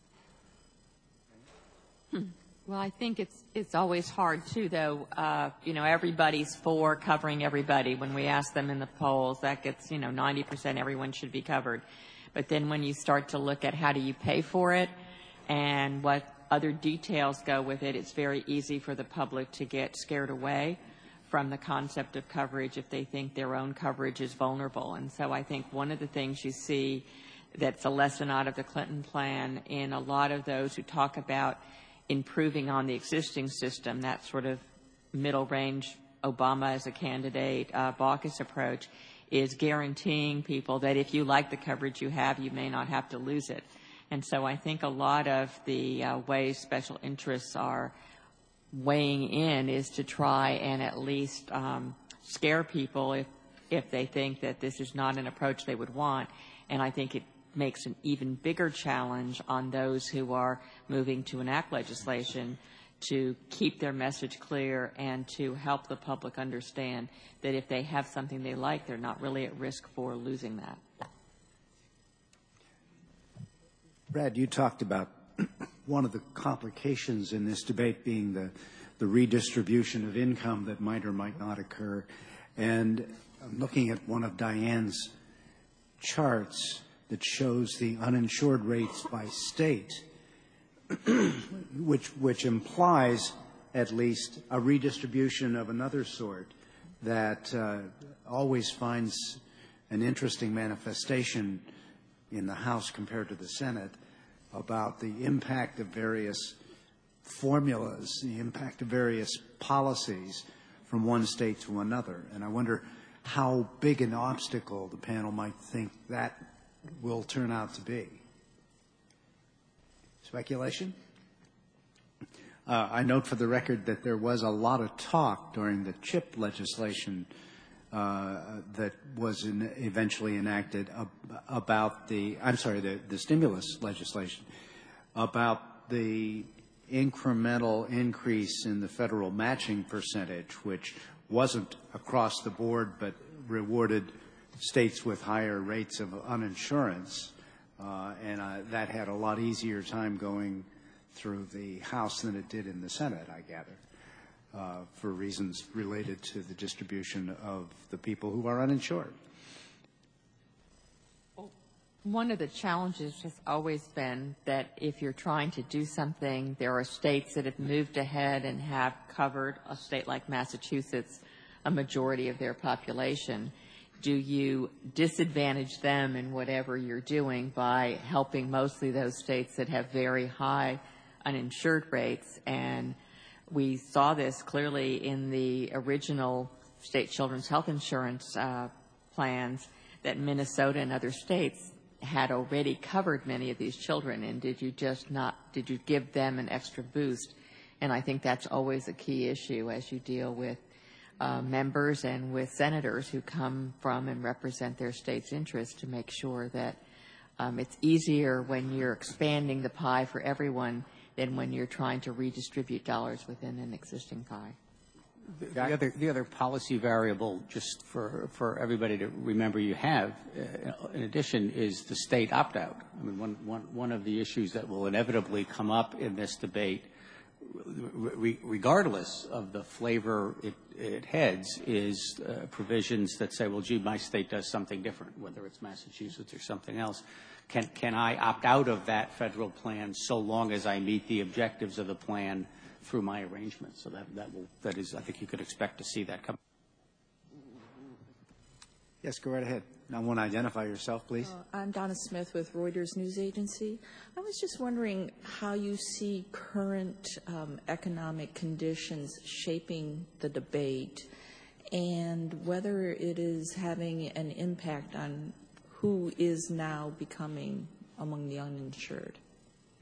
B: Well, I think it's always hard, too, though. Everybody's for covering everybody. When we ask them in the polls, that gets, 90% everyone should be covered. But then when you start to look at how do you pay for it and what other details go with it, it's very easy for the public to get scared away from the concept of coverage if they think their own coverage is vulnerable. And so I think one of the things you see that's a lesson out of the Clinton plan in a lot of those who talk about improving on the existing system, that sort of middle range Obama as a candidate, Baucus approach, is guaranteeing people that if you like the coverage you have, you may not have to lose it. And so I think a lot of the ways special interests are weighing in is to try and at least scare people if they think that this is not an approach they would want. And I think it makes an even bigger challenge on those who are moving to enact legislation to keep their message clear and to help the public understand that if they have something they like, they're not really at risk for losing that.
A: Brad, you talked about one of the complications in this debate being the redistribution of income that might or might not occur. And I'm looking at one of Diane's charts that shows the uninsured rates by state, which implies at least a redistribution of another sort that always finds an interesting manifestation in the House compared to the Senate about the impact of various formulas, the impact of various policies from one state to another. And I wonder how big an obstacle the panel might think that will turn out to be. Speculation? I note for the record that there was a lot of talk during the CHIP legislation that was eventually enacted about the stimulus legislation, about the incremental increase in the federal matching percentage, which wasn't across the board but rewarded states with higher rates of uninsurance, and that had a lot easier time going through the House than it did in the Senate, I gather, for reasons related to the distribution of the people who are uninsured.
B: One of the challenges has always been that if you're trying to do something, there are states that have moved ahead and have covered, a state like Massachusetts, a majority of their population. Do you disadvantage them in whatever you're doing by helping mostly those states that have very high uninsured rates? And we saw this clearly in the original state children's health insurance plans that Minnesota and other states had already covered many of these children. And did you give them an extra boost? And I think that's always a key issue as you deal with members and with senators who come from and represent their state's interests, to make sure that it's easier when you're expanding the pie for everyone than when you're trying to redistribute dollars within an existing pie.
C: The other policy variable, just for everybody to remember you have, in addition, is the state opt-out. I mean, one of the issues that will inevitably come up in this debate, regardless of the flavor it heads, is provisions that say, well, gee, my state does something different, whether it's Massachusetts or something else. Can I opt out of that federal plan so long as I meet the objectives of the plan through my arrangement? So that is, I think you could expect to see that come.
A: Yes, go right ahead. I want to identify yourself, please.
E: I'm Donna Smith with Reuters News Agency. I was just wondering how you see current economic conditions shaping the debate and whether it is having an impact on who is now becoming among the uninsured.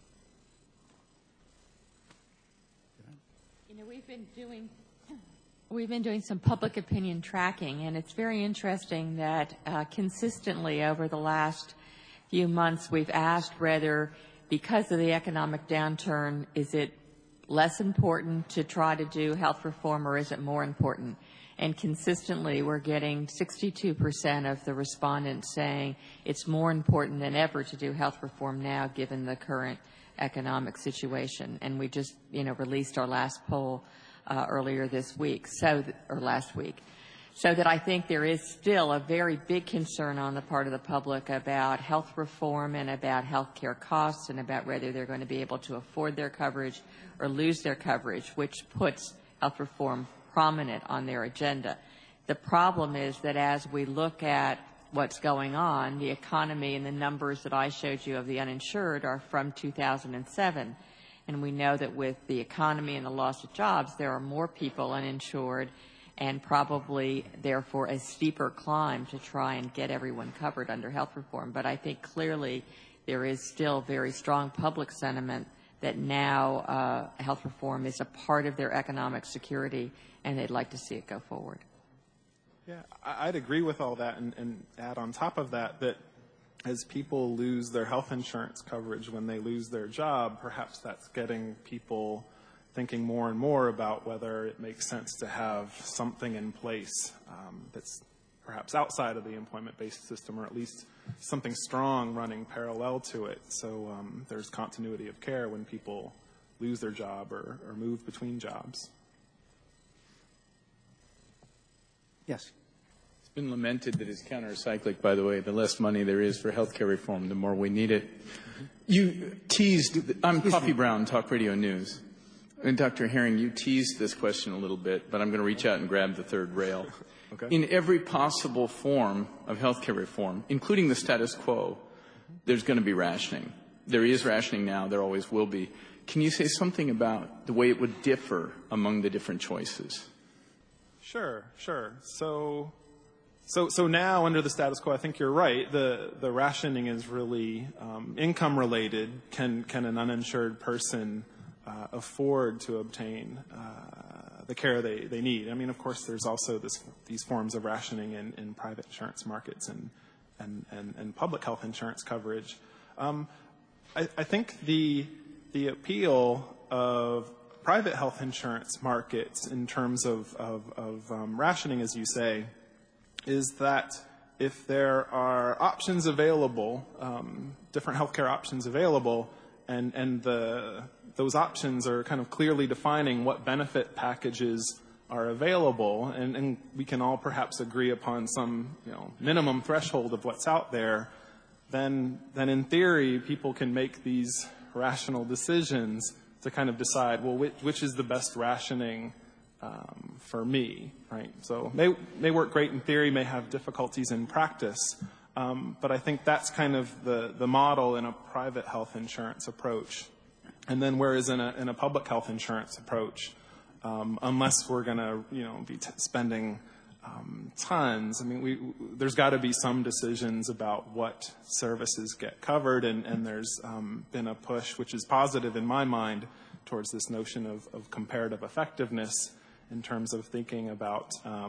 B: We've been doing We've been doing some public opinion tracking, and it's very interesting that consistently over the last few months we've asked whether, because of the economic downturn, is it less important to try to do health reform or is it more important? And consistently we're getting 62% of the respondents saying it's more important than ever to do health reform now given the current economic situation. And we just, released our last poll earlier this week, or last week. So that I think there is still a very big concern on the part of the public about health reform and about health care costs and about whether they're going to be able to afford their coverage or lose their coverage, which puts health reform prominent on their agenda. The problem is that as we look at what's going on, the economy and the numbers that I showed you of the uninsured are from 2007. And we know that with the economy and the loss of jobs, there are more people uninsured and probably, therefore, a steeper climb to try and get everyone covered under health reform. But I think clearly there is still very strong public sentiment that now health reform is a part of their economic security, and they'd like to see it go forward.
D: Yeah, I'd agree with all that and add on top of that as people lose their health insurance coverage when they lose their job, perhaps that's getting people thinking more and more about whether it makes sense to have something in place that's perhaps outside of the employment-based system, or at least something strong running parallel to it. So there's continuity of care when people lose their job or move between jobs.
A: Yes.
F: It's been lamented that it's countercyclic, by the way. The less money there is for health care reform, the more we need it. You teased, I'm Coffee Brown, Talk Radio News. And Dr. Herring, you teased this question a little bit, but I'm going to reach out and grab the third rail.
D: Okay.
F: In every possible form of health care reform, including the status quo, there's going to be rationing. There is rationing now. There always will be. Can you say something about the way it would differ among the different choices?
D: Sure. So now under the status quo, I think you're right. The rationing is really income related. Can an uninsured person afford to obtain the care they need? I mean, of course, there's also these forms of rationing in private insurance markets and public health insurance coverage. I think the appeal of private health insurance markets in terms of rationing, as you say, is that if there are options available, different healthcare options available, and those options are kind of clearly defining what benefit packages are available, and we can all perhaps agree upon some minimum threshold of what's out there, then in theory people can make these rational decisions to kind of decide, well, which is the best rationing for me, right? So may work great in theory, may have difficulties in practice, but I think that's kind of the model in a private health insurance approach. And then whereas in a public health insurance approach, unless we're going to be spending tons, I mean, there's got to be some decisions about what services get covered, and there's been a push, which is positive in my mind, towards this notion of comparative effectiveness in terms of thinking about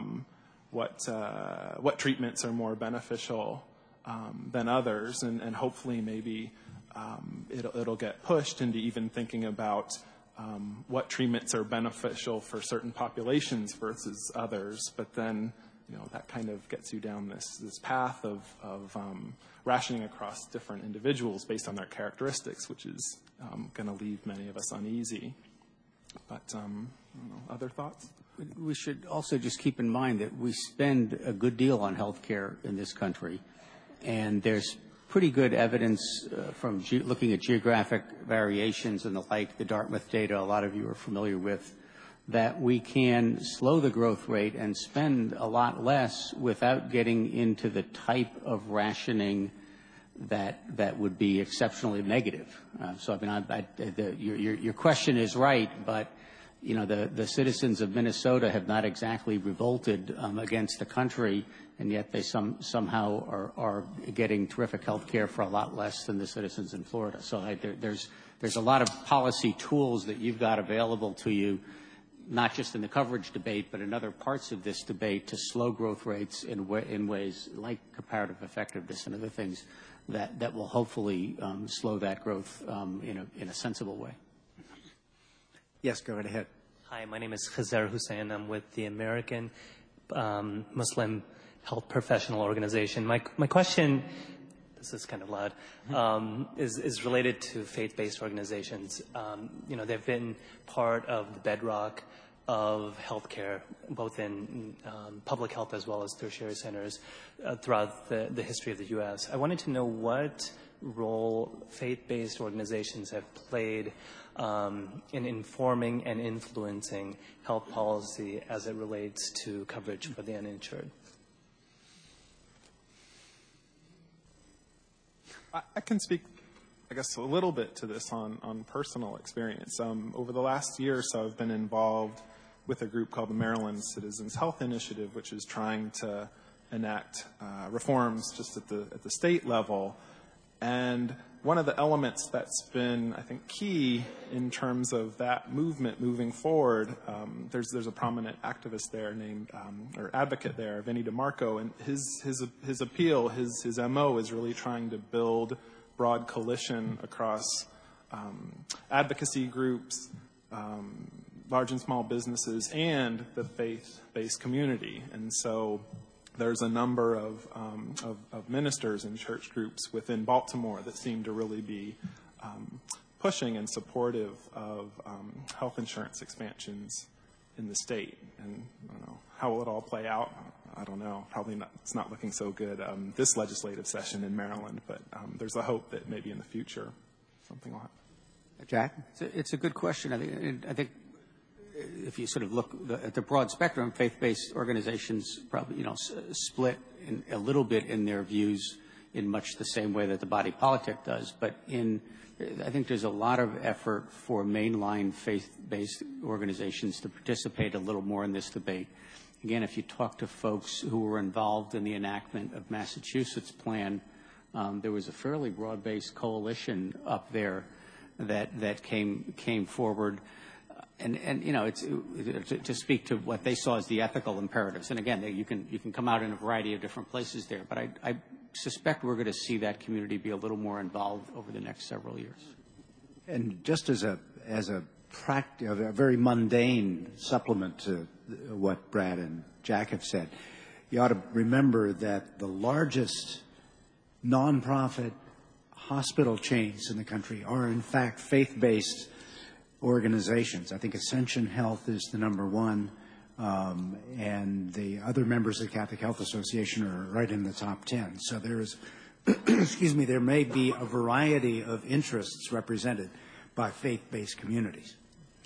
D: what treatments are more beneficial than others, and hopefully maybe it'll get pushed into even thinking about what treatments are beneficial for certain populations versus others. But then, that kind of gets you down this path of rationing across different individuals based on their characteristics, which is going to leave many of us uneasy. But other thoughts?
C: We should also just keep in mind that we spend a good deal on health care in this country, and there's pretty good evidence from looking at geographic variations and the like, the Dartmouth data a lot of you are familiar with, that we can slow the growth rate and spend a lot less without getting into the type of rationing that would be exceptionally negative. So I mean, your question is right, but the citizens of Minnesota have not exactly revolted against the country, and yet they somehow are getting terrific health care for a lot less than the citizens in Florida. So there's a lot of policy tools that you've got available to you, not just in the coverage debate, but in other parts of this debate, to slow growth rates in ways like comparative effectiveness and other things that will hopefully slow that growth in a sensible way.
A: Yes, go right ahead.
G: Hi, my name is Khazer Hussain. I'm with the American Muslim Health Professional Organization. My question, this is kind of loud, is related to faith-based organizations. They've been part of the bedrock of healthcare, both in public health as well as tertiary centers throughout the history of the U.S. I wanted to know what role faith-based organizations have played in informing and influencing health policy as it relates to coverage for the uninsured.
D: I can speak, I guess, a little bit to this on personal experience. Over the last year or so, I've been involved with a group called the Maryland Citizens Health Initiative, which is trying to enact reforms just at the state level. And one of the elements that's been, I think, key in terms of that movement moving forward, there's a prominent activist there named, or advocate there, Vinnie DeMarco, and his appeal, his MO is really trying to build broad coalition across advocacy groups, large and small businesses, and the faith-based community. And so there's a number of ministers and church groups within Baltimore that seem to really be pushing and supportive of health insurance expansions in the state. And I don't know, how will it all play out? I don't know. Probably not. It's not looking so good this legislative session in Maryland, but there's a hope that maybe in the future something will happen.
C: Jack? It's a good question. I think if you sort of look at the broad spectrum, faith-based organizations probably, split a little bit in their views in much the same way that the body politic does. But I think there's a lot of effort for mainline faith-based organizations to participate a little more in this debate. Again, if you talk to folks who were involved in the enactment of Massachusetts plan, there was a fairly broad-based coalition up there that came forward. And it's to speak to what they saw as the ethical imperatives. And again, you can come out in a variety of different places there. But I suspect we're going to see that community be a little more involved over the next several years.
A: And just as a very mundane supplement to what Brad and Jack have said, you ought to remember that the largest nonprofit hospital chains in the country are in fact faith-based organizations. I think Ascension Health is the number one, and the other members of the Catholic Health Association are right in the top 10. So there is, there may be a variety of interests represented by faith-based communities.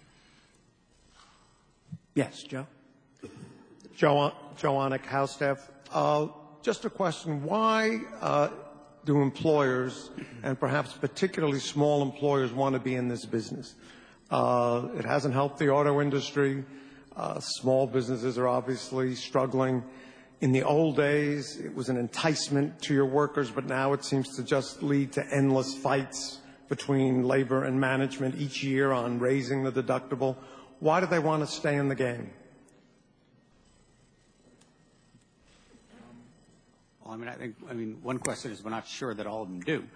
A: Yes, Joe?
H: Joe Onick, House staff. Just a question. Why do employers, and perhaps particularly small employers, want to be in this business? It hasn't helped the auto industry. Small businesses are obviously struggling. In the old days, it was an enticement to your workers, but now it seems to just lead to endless fights between labor and management each year on raising the deductible. Why do they want to stay in the game?
C: Well, I mean, one question is we're not sure that all of them do.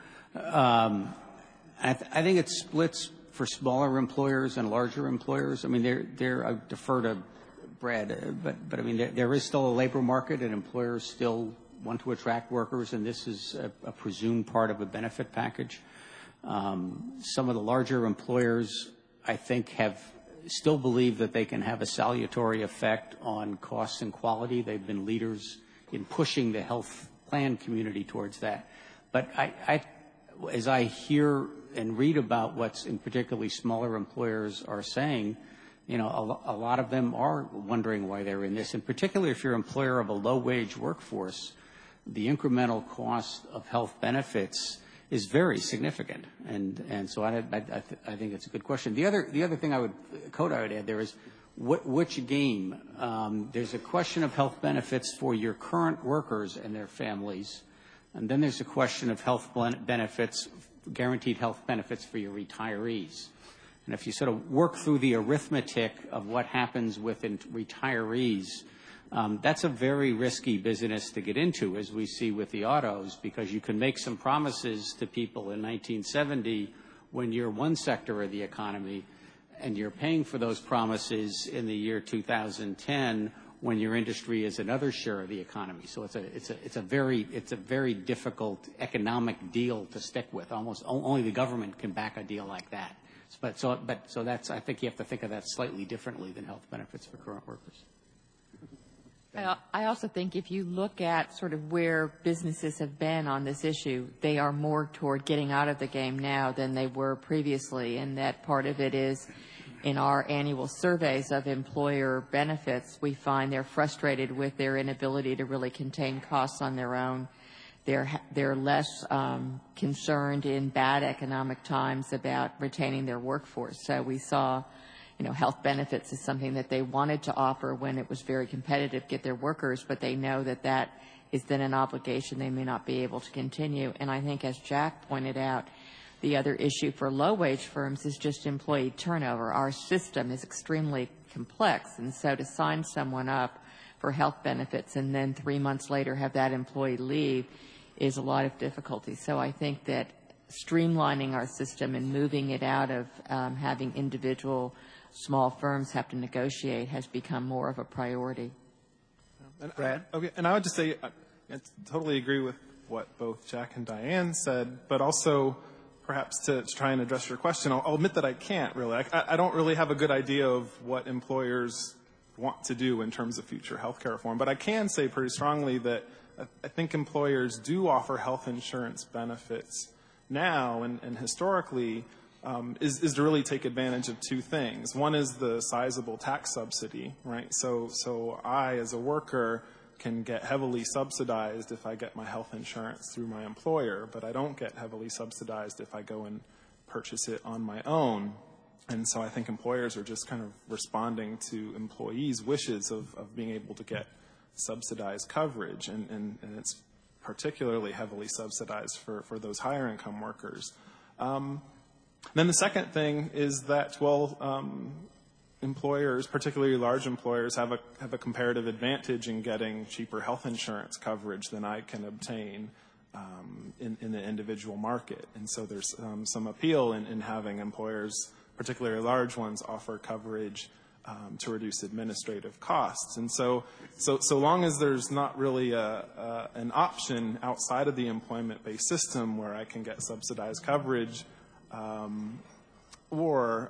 C: I think it splits for smaller employers and larger employers. I mean, I defer to Brad, but I mean, there is still a labor market, and employers still want to attract workers, and this is a presumed part of a benefit package. Some of the larger employers, I think, still believe that they can have a salutary effect on costs and quality. They've been leaders in pushing the health plan community towards that. But as I hear and read about what's in particularly smaller employers are saying, a lot of them are wondering why they're in this. And particularly if you're an employer of a low-wage workforce, the incremental cost of health benefits is very significant. And so I think it's a good question. The other thing I would add there is which game? There's a question of health benefits for your current workers and their families, and then there's a question of health benefits, guaranteed health benefits for your retirees. And if you sort of work through the arithmetic of what happens with retirees, that's a very risky business to get into, as we see with the autos, because you can make some promises to people in 1970 when you're one sector of the economy, and you're paying for those promises in the year 2010 when your industry is another share of the economy. So it's a very difficult economic deal to stick with. Almost only the government can back a deal like that. So that's, I think you have to think of that slightly differently than health benefits for current workers.
B: I also think if you look at sort of where businesses have been on this issue, they are more toward getting out of the game now than they were previously, and that part of it is in our annual surveys of employer benefits, we find they're frustrated with their inability to really contain costs on their own. They're less concerned in bad economic times about retaining their workforce. So we saw, health benefits is something that they wanted to offer when it was very competitive, get their workers, but they know that that is then an obligation they may not be able to continue. And I think, as Jack pointed out, the other issue for low-wage firms is just employee turnover. Our system is extremely complex, and so to sign someone up for health benefits and then 3 months later have that employee leave is a lot of difficulty. So I think that streamlining our system and moving it out of having individual small firms have to negotiate has become more of a priority.
A: Brad?
D: Okay, and I would just say I totally agree with what both Jack and Diane said, but also perhaps to try and address your question, I'll admit that I can't really. I don't really have a good idea of what employers want to do in terms of future health care reform, but I can say pretty strongly that I think employers do offer health insurance benefits now and historically is to really take advantage of two things. One is the sizable tax subsidy, right? So I, as a worker, can get heavily subsidized if I get my health insurance through my employer, but I don't get heavily subsidized if I go and purchase it on my own. And so I think employers are just kind of responding to employees' wishes of being able to get subsidized coverage, and it's particularly heavily subsidized for those higher income workers. Then the second thing is that, employers, particularly large employers, have a comparative advantage in getting cheaper health insurance coverage than I can obtain in the individual market. And so there's some appeal in having employers, particularly large ones, offer coverage to reduce administrative costs. And so long as there's not really an option outside of the employment-based system where I can get subsidized coverage or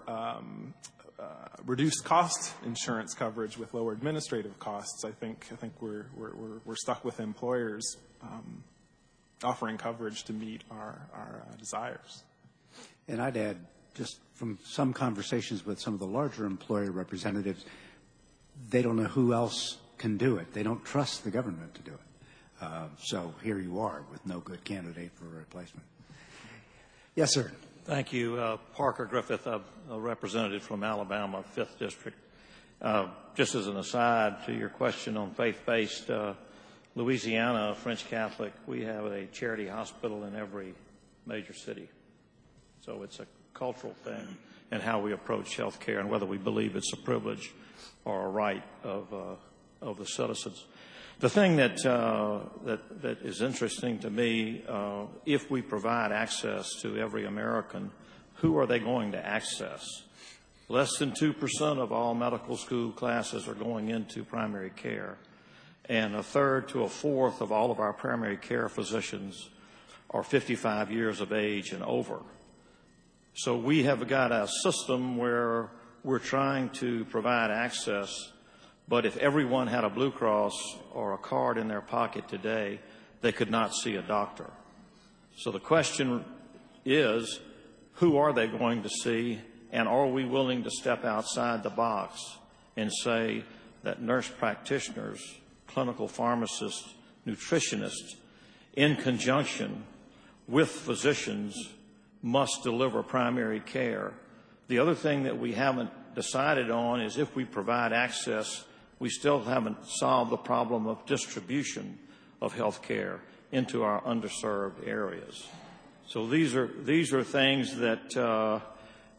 D: reduced cost insurance coverage with lower administrative costs, I think we're stuck with employers offering coverage to meet our desires.
A: And I'd add, just from some conversations with some of the larger employer representatives, they don't know who else can do it. They don't trust the government to do it. So here you are with no good candidate for a replacement. Yes, sir.
I: Thank you. Parker Griffith, a representative from Alabama, 5th District. Just as an aside to your question on faith-based, Louisiana, French Catholic, we have a charity hospital in every major city. So it's a cultural thing in how we approach health care and whether we believe it's a privilege or a right of the citizens. The thing that is interesting to me, if we provide access to every American, who are they going to access? Less than 2% of all medical school classes are going into primary care, and a third to a fourth of all of our primary care physicians are 55 years of age and over. So we have got a system where we're trying to provide access, but if everyone had a Blue Cross or a card in their pocket today, they could not see a doctor. So the question is, who are they going to see, and are we willing to step outside the box and say that nurse practitioners, clinical pharmacists, nutritionists, in conjunction with physicians, must deliver primary care? The other thing that we haven't decided on is if we provide access, we still haven't solved the problem of distribution of health care into our underserved areas. So these are things that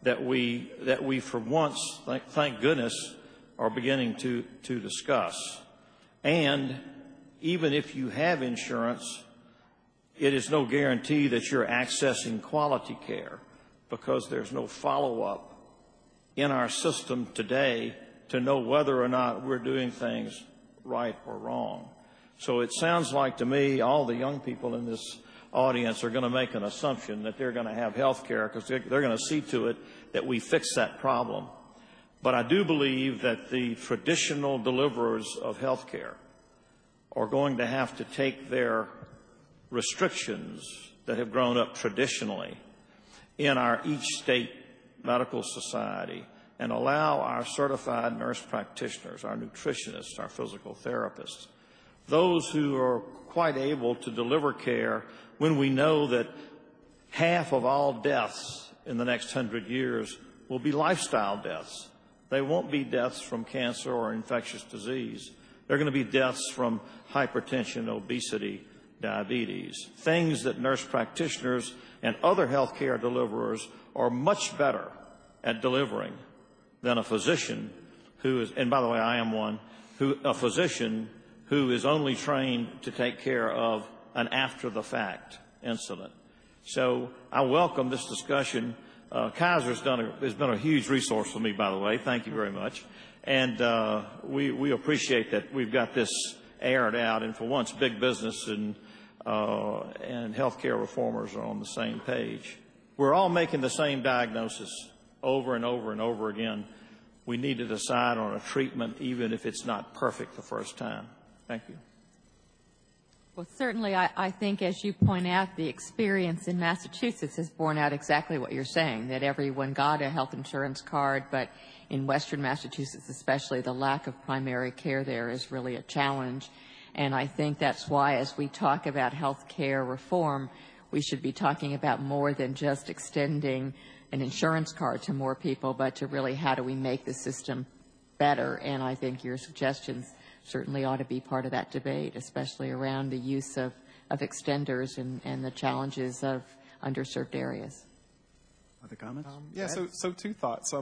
I: that we for once, thank goodness, are beginning to discuss. And even if you have insurance, it is no guarantee that you're accessing quality care, because there's no follow-up in our system today to know whether or not we're doing things right or wrong. So it sounds like to me all the young people in this audience are going to make an assumption that they're going to have health care because they're going to see to it that we fix that problem. But I do believe that the traditional deliverers of health care are going to have to take their restrictions that have grown up traditionally in our each state medical society and allow our certified nurse practitioners, our nutritionists, our physical therapists, those who are quite able to deliver care when we know that half of all deaths in the next 100 years will be lifestyle deaths. They won't be deaths from cancer or infectious disease. They're going to be deaths from hypertension, obesity, diabetes, things that nurse practitioners and other healthcare deliverers are much better at delivering than a physician who is, and by the way, I am one, a physician who is only trained to take care of an after-the-fact incident. So I welcome this discussion. Kaiser's has been a huge resource for me, by the way. Thank you very much. And we appreciate that we've got this aired out. And for once, big business and healthcare reformers are on the same page. We're all making the same diagnosis over and over and over again. We need to decide on a treatment, even if it's not perfect the first time. Thank you.
B: Well, certainly, I think, as you point out, the experience in Massachusetts has borne out exactly what you're saying, that everyone got a health insurance card, but in Western Massachusetts especially, the lack of primary care there is really a challenge. And I think that's why, as we talk about health care reform, we should be talking about more than just extending an insurance card to more people, but to really how do we make the system better. And I think your suggestions certainly ought to be part of that debate, especially around the use of extenders and the challenges of underserved areas.
A: Other comments?
D: So two thoughts.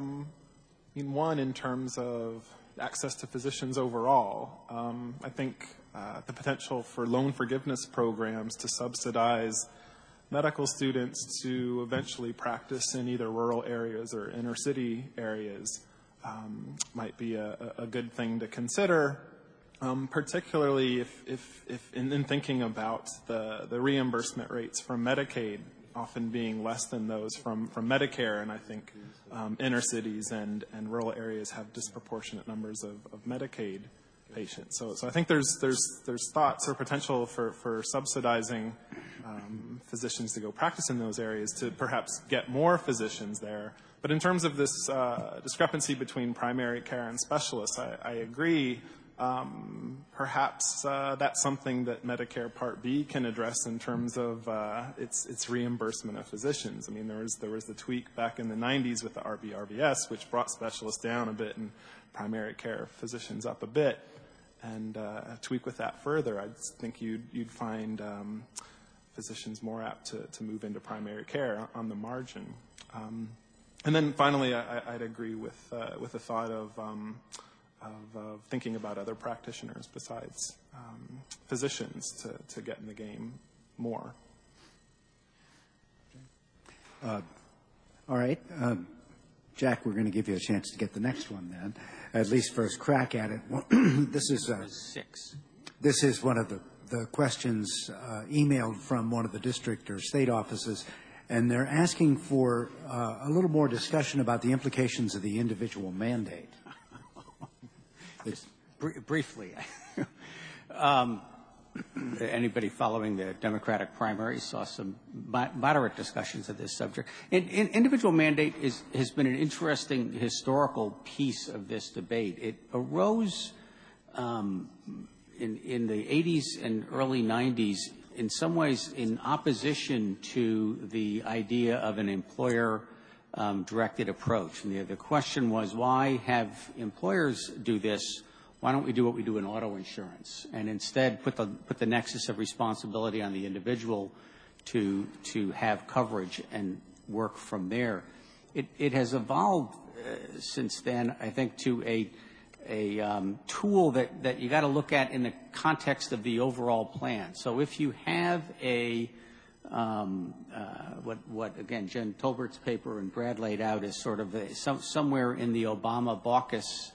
D: One, in terms of access to physicians overall, I think the potential for loan forgiveness programs to subsidize medical students to eventually practice in either rural areas or inner city areas might be a good thing to consider. Particularly if in thinking about the reimbursement rates from Medicaid often being less than those from Medicare, and I think inner cities and rural areas have disproportionate numbers of Medicaid patients. So I think there's thoughts or potential for subsidizing physicians to go practice in those areas to perhaps get more physicians there. But in terms of this discrepancy between primary care and specialists, I agree. Perhaps that's something that Medicare Part B can address in terms of its reimbursement of physicians. I mean, there was the tweak back in the 90s with the RBRBS, which brought specialists down a bit and primary care physicians up a bit. And a tweak with that further, I think you'd find physicians more apt to move into primary care on the margin. And then finally, I'd agree with the thought of thinking about other practitioners besides physicians to get in the game more.
A: All right. Jack, we're going to give you a chance to get the next one then, at least first crack at it. This is
C: six.
A: This is one of the questions emailed from one of the district or state offices, and they're asking for a little more discussion about the implications of the individual mandate.
C: Briefly, anybody following the Democratic primary saw some moderate discussions of this subject. Individual mandate has been an interesting historical piece of this debate. It arose in the 80s and early 90s in some ways in opposition to the idea of an employer directed approach. And the question was, why have employers do this? Why don't we do what we do in auto insurance and instead put the nexus of responsibility on the individual to have coverage and work from there? it has evolved since then, I think, to a tool that you got to look at in the context of the overall plan. So if you have what again Jen Tolbert's paper and Brad laid out is sort of somewhere in the Obama-Baucus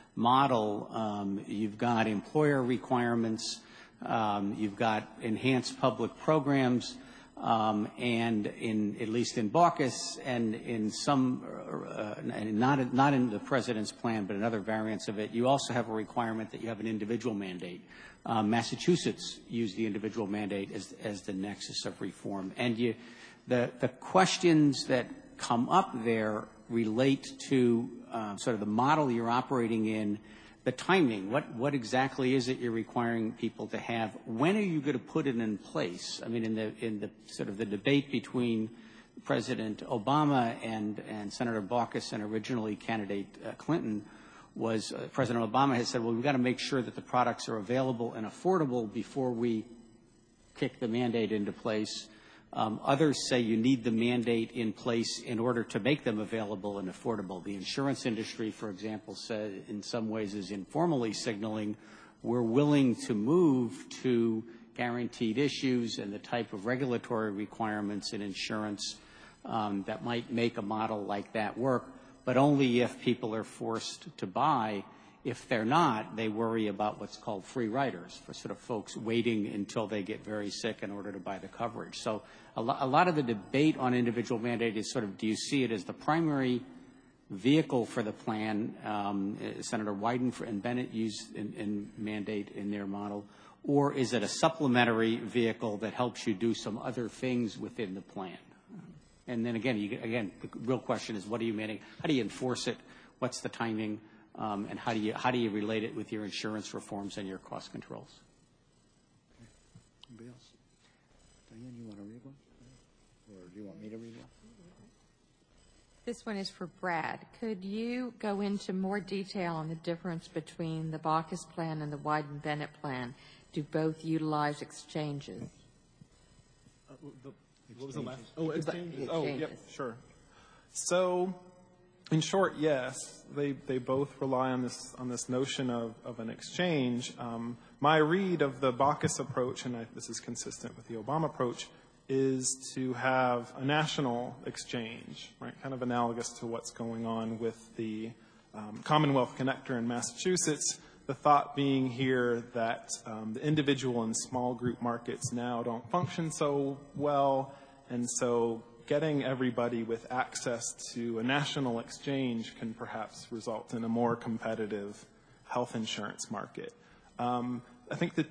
C: model, you've got employer requirements, you've got enhanced public programs, and at least in Baucus and in some, and not in the president's plan, but in other variants of it, you also have a requirement that you have an individual mandate. Massachusetts used the individual mandate as the nexus of reform. And the questions that come up there relate to sort of the model you're operating in, the timing. What exactly is it you're requiring people to have? When are you going to put it in place? I mean, in the sort of the debate between President Obama and Senator Baucus and originally candidate Clinton was President Obama has said, well, we've got to make sure that the products are available and affordable before we kick the mandate into place. Others say you need the mandate in place in order to make them available and affordable. The insurance industry, for example, said in some ways is informally signaling we're willing to move to guaranteed issues and the type of regulatory requirements in insurance that might make a model like that work, but only if people are forced to buy. If they're not, they worry about what's called free riders, for sort of folks waiting until they get very sick in order to buy the coverage. So a lot of the debate on individual mandate is sort of, do you see it as the primary vehicle for the plan? Senator Wyden and Bennett used in mandate in their model. Or is it a supplementary vehicle that helps you do some other things within the plan? And then again, the real question is, what do you manage? How do you enforce it? What's the timing? And how do you relate it with your insurance reforms and your cost controls?
A: Okay. Anybody else? Diane, you want to read one? Or do you want me to read one?
B: This one is for Brad. Could you go into more detail on the difference between the Baucus plan and the Wyden-Bennett plan? Do both utilize exchanges?
D: What was the last? Oh, exchanges. Oh, yep, sure. So, in short, yes, they both rely on this notion of an exchange. My read of the Baucus approach, and this is consistent with the Obama approach, is to have a national exchange, right? Kind of analogous to what's going on with the Commonwealth Connector in Massachusetts. The thought being here that the individual and small group markets now don't function so well, and so getting everybody with access to a national exchange can perhaps result in a more competitive health insurance market. I think the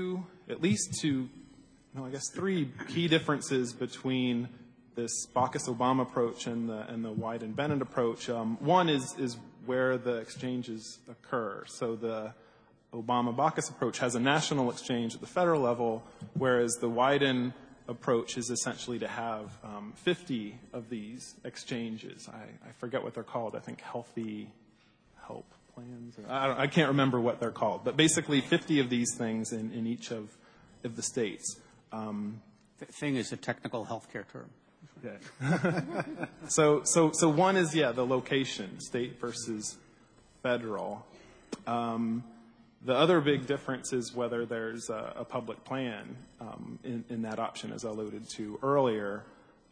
D: three key differences between this Baucus-Obama approach and the Wyden-Bennett approach. One is where the exchanges occur. So the Obama-Baucus approach has a national exchange at the federal level, whereas the Wyden approach is essentially to have 50 of these exchanges. I forget what they're called. I think Healthy Help Plans. I can't remember what they're called. But basically 50 of these things in each of the states.
C: Thing is a technical healthcare term.
D: Yeah. So one is, the location, state versus federal. The other big difference is whether there's a public plan in that option, as I alluded to earlier.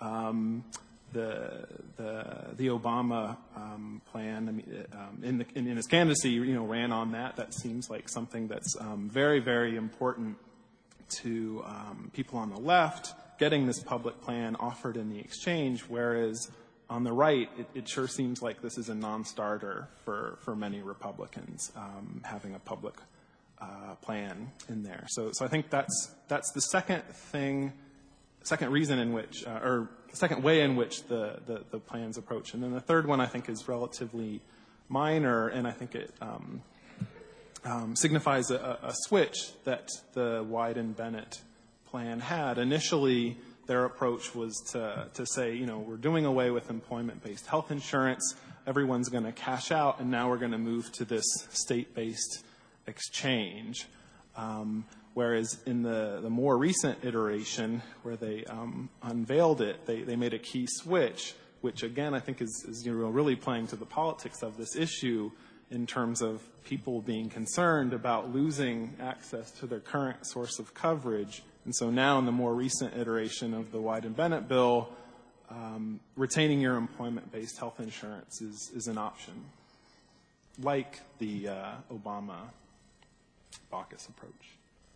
D: The Obama plan, in his candidacy, ran on that. That seems like something that's very, very important to people on the left, getting this public plan offered in the exchange, whereas on the right, it sure seems like this is a non-starter for many Republicans, having a public plan in there. So I think that's the second reason in which, or second way in which the plans approach. And then the third one I think is relatively minor, and I think it signifies a switch that the Wyden-Bennett plan had. Initially, their approach was to say, we're doing away with employment-based health insurance, everyone's going to cash out, and now we're going to move to this state-based exchange. Whereas in the more recent iteration, where they unveiled it, they made a key switch which again I think is really playing to the politics of this issue in terms of people being concerned about losing access to their current source of coverage. And so now in the more recent iteration of the Wyden-Bennett bill, retaining your employment-based health insurance is an option, like the Obama-Baucus approach.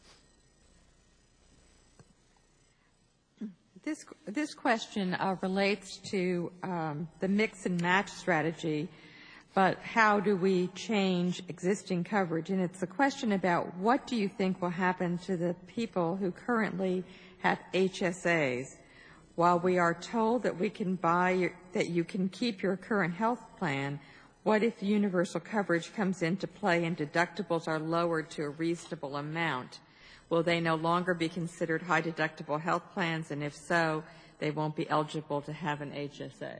B: This question relates to the mix and match strategy, but how do we change existing coverage? And it's a question about what do you think will happen to the people who currently have HSAs? While we are told that we can that you can keep your current health plan, what if universal coverage comes into play and deductibles are lowered to a reasonable amount? Will they no longer be considered high deductible health plans? And if so, they won't be eligible to have an HSA.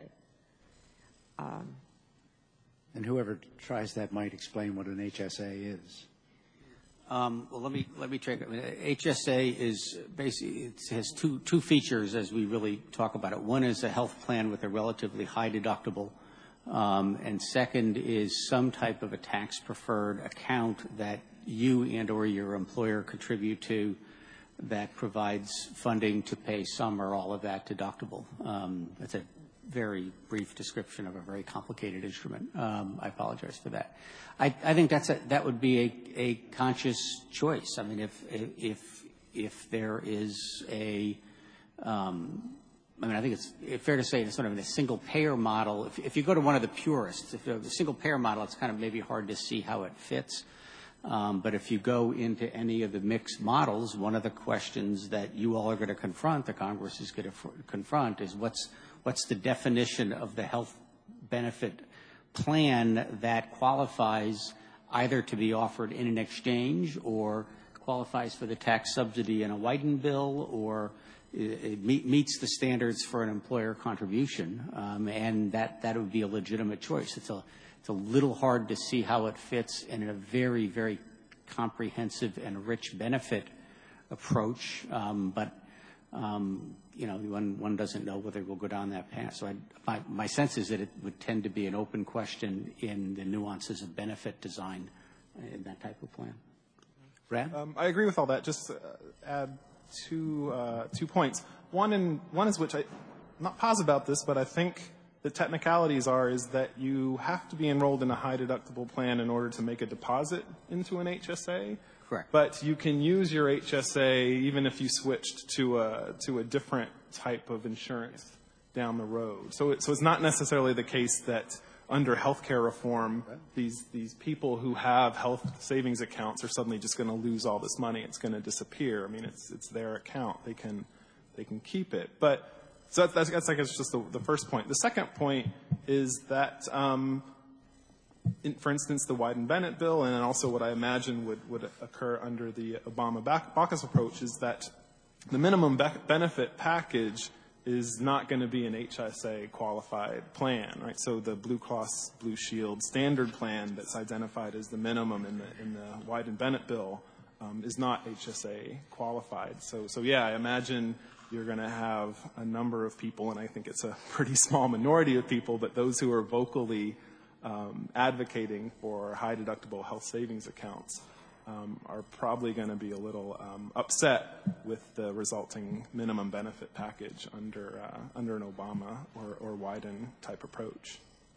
A: And whoever tries that might explain what an HSA is.
C: Well, let me check. I mean, HSA is basically, it has two features as we really talk about it. One is a health plan with a relatively high deductible, and second is some type of a tax-preferred account that you and or your employer contribute to that provides funding to pay some or all of that deductible. That's a very brief description of a very complicated instrument. I apologize for that. I think that would be a conscious choice. I mean, if there is I think it's fair to say it's sort of a single payer model. If you go to one of the purists, if you have a single payer model, it's kind of maybe hard to see how it fits. But if you go into any of the mixed models, one of the questions that you all are going to confront, the Congress is going to confront, is what's the definition of the health benefit plan that qualifies either to be offered in an exchange or qualifies for the tax subsidy in a Wyden bill or it meets the standards for an employer contribution, and that would be a legitimate choice. It's a little hard to see how it fits in a very, very comprehensive and rich benefit approach, but one doesn't know whether we'll go down that path. So my sense is that it would tend to be an open question in the nuances of benefit design in that type of plan.
A: Brad?
D: I agree with all that. Just add two points. One is which I'm not positive about this, but I think the technicalities is that you have to be enrolled in a high deductible plan in order to make a deposit into an HSA.
C: Correct.
D: But you can use your HSA even if you switched to a different type of insurance down the road. So it's not necessarily the case that under healthcare reform, these people who have health savings accounts are suddenly just going to lose all this money. It's going to disappear. I mean, it's their account. They can keep it. But so that's I guess just the first point. The second point is that, for instance, the Wyden-Bennett bill, and also what I imagine would occur under the Obama-Baucus approach, is that the minimum benefit package is not going to be an HSA qualified plan, right? So the Blue Cross Blue Shield standard plan that's identified as the minimum in the Wyden-Bennett bill is not HSA qualified. So yeah, I imagine you're going to have a number of people, and I think it's a pretty small minority of people, but those who are vocally advocating for high deductible health savings accounts are probably going to be a little upset with the resulting minimum benefit package under an Obama or Wyden type approach.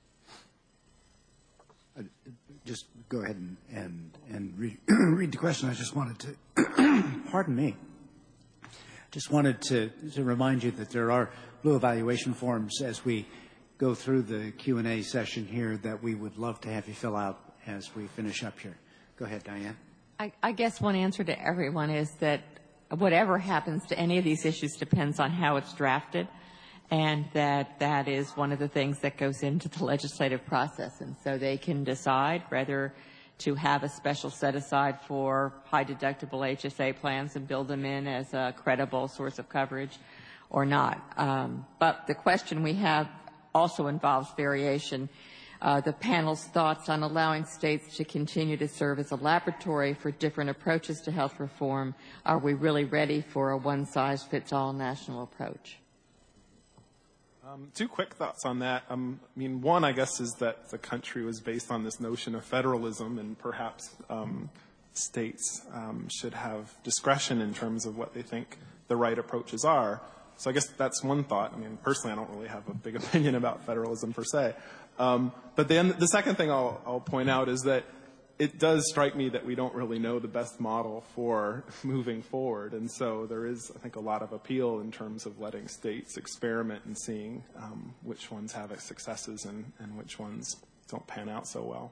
A: Just go ahead and read the question. I just wanted to, pardon me, just wanted to remind you that there are blue evaluation forms as we go through the Q&A session here that we would love to have you fill out as we finish up here. Go ahead, Diane.
B: I guess one answer to everyone is that whatever happens to any of these issues depends on how it's drafted, and that is one of the things that goes into the legislative process. And so they can decide whether to have a special set-aside for high-deductible HSA plans and build them in as a credible source of coverage or not. But the question we have also involves variation. The panel's thoughts on allowing states to continue to serve as a laboratory for different approaches to health reform. Are we really ready for a one-size-fits-all national approach?
D: Two quick thoughts on that. I mean, one, I guess, is that the country was based on this notion of federalism, and perhaps states should have discretion in terms of what they think the right approaches are. So I guess that's one thought. I mean, personally, I don't really have a big opinion about federalism per se. But then the second thing I'll point out is that it does strike me that we don't really know the best model for moving forward. And so there is, I think, a lot of appeal in terms of letting states experiment and seeing which ones have successes and which ones don't pan out so well.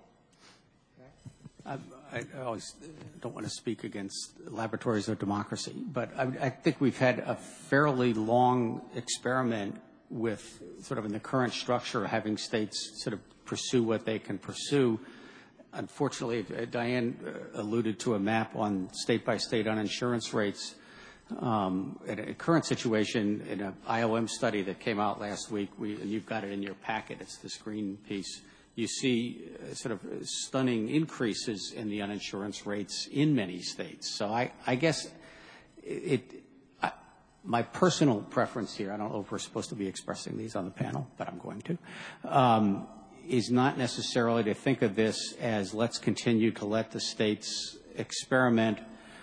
C: I always don't want to speak against laboratories of democracy, but I think we've had a fairly long experiment with sort of in the current structure having states sort of pursue what they can pursue. Unfortunately, Diane alluded to a map on state-by-state uninsurance rates. In a current situation, in an IOM study that came out last week, and you've got it in your packet, it's this green piece, you see sort of stunning increases in the uninsurance rates in many states. So I guess my personal preference here, I don't know if we're supposed to be expressing these on the panel, but I'm going to, is not necessarily to think of this as let's continue to let the states experiment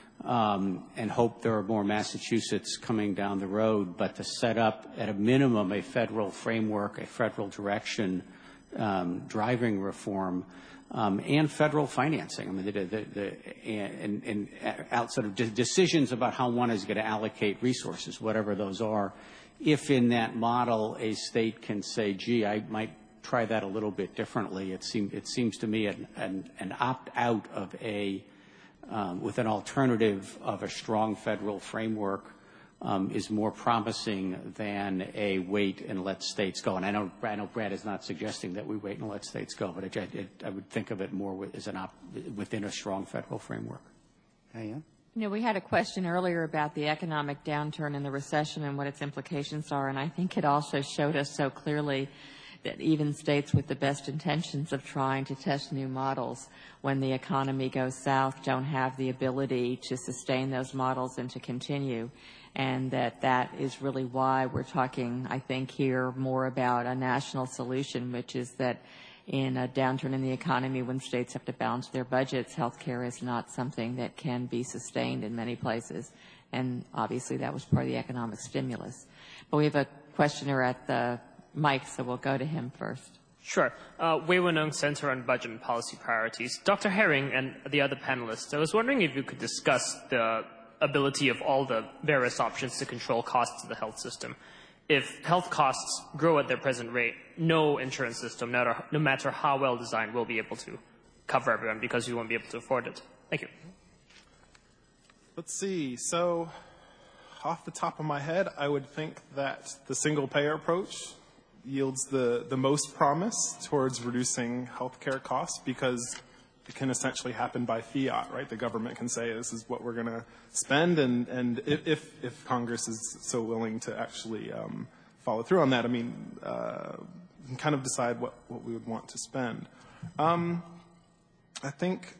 C: and hope there are more Massachusetts coming down the road, but to set up at a minimum a federal framework, a federal direction, driving reform, and federal financing. I mean, and outside of decisions about how one is going to allocate resources, whatever those are. If in that model a state can say, gee, I might try that a little bit differently, it seems to me an opt-out of with an alternative of a strong federal framework is more promising than a wait and let states go. And I know Brad is not suggesting that we wait and let states go, but I would think of it more as within a strong federal framework.
A: Diane?
B: You know, we had a question earlier about the economic downturn and the recession and what its implications are, and I think it also showed us so clearly that even states with the best intentions of trying to test new models, when the economy goes south, don't have the ability to sustain those models and to continue. And that is really why we're talking, I think, here more about a national solution, which is that in a downturn in the economy, when states have to balance their budgets, healthcare is not something that can be sustained in many places. And obviously that was part of the economic stimulus. But we have a questioner at the mic, so we'll go to him first.
J: Sure. Wei Wen-Ung, Center on Budget and Policy Priorities. Dr. Herring and the other panelists, I was wondering if you could discuss the ability of all the various options to control costs of the health system. If health costs grow at their present rate, no insurance system, no matter how well designed, will be able to cover everyone because you won't be able to afford it. Thank you.
D: Let's see. So off the top of my head, I would think that the single-payer approach yields the most promise towards reducing healthcare costs because it can essentially happen by fiat, right? The government can say this is what we're going to spend, and if Congress is so willing to actually follow through on that, I mean, we can kind of decide what we would want to spend. I think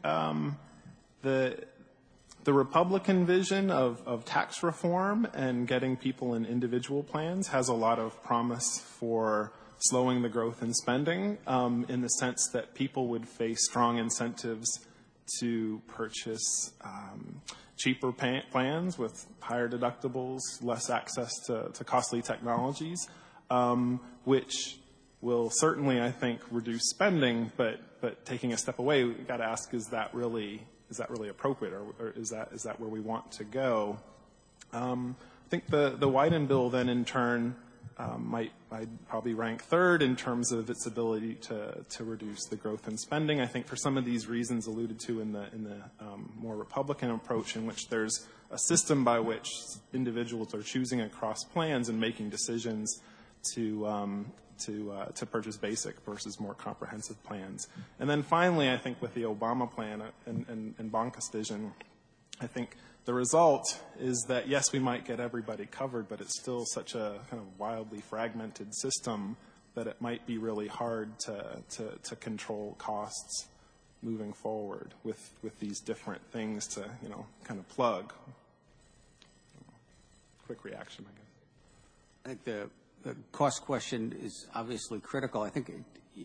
D: the Republican vision of tax reform and getting people in individual plans has a lot of promise for slowing the growth in spending in the sense that people would face strong incentives to purchase cheaper plans with higher deductibles, less access to costly technologies, which will certainly, I think, reduce spending, but taking a step away, we've got to ask, is that really appropriate, or is that where we want to go? I think the Wyden bill then in turn I'd probably rank third in terms of its ability to reduce the growth in spending. I think for some of these reasons alluded to in the more Republican approach, in which there's a system by which individuals are choosing across plans and making decisions to purchase basic versus more comprehensive plans. And then finally, I think with the Obama plan and Bonka's vision, I think the result is that, yes, we might get everybody covered, but it's still such a kind of wildly fragmented system that it might be really hard to control costs moving forward with these different things to, kind of plug. Quick reaction, I guess.
C: I think the cost question is obviously critical. I think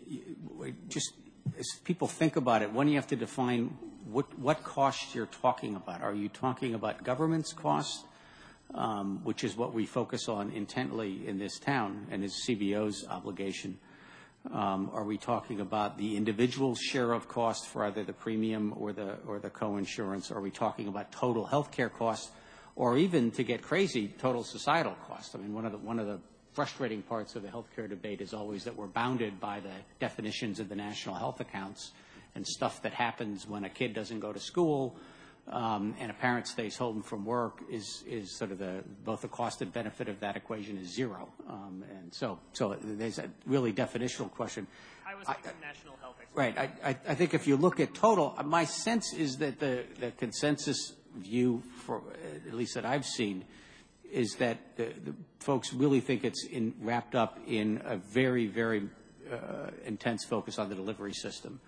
C: just as people think about it, one, you have to define what costs you're talking about. Are you talking about government's costs, which is what we focus on intently in this town and is CBO's obligation? Are we talking about the individual's share of cost for either the premium or the co-insurance? Are we talking about total health care costs, or even, to get crazy, total societal costs? I mean, one of the frustrating parts of the health care debate is always that we're bounded by the definitions of the national health accounts, and stuff that happens when a kid doesn't go to school and a parent stays home from work is sort of both the cost and benefit of that equation is zero. And so there's a really definitional question.
J: I was thinking national health expert.
C: Right. I think if you look at total, my sense is that the consensus view, for at least that I've seen, is that the folks really think it's wrapped up in a very, very intense focus on the delivery system.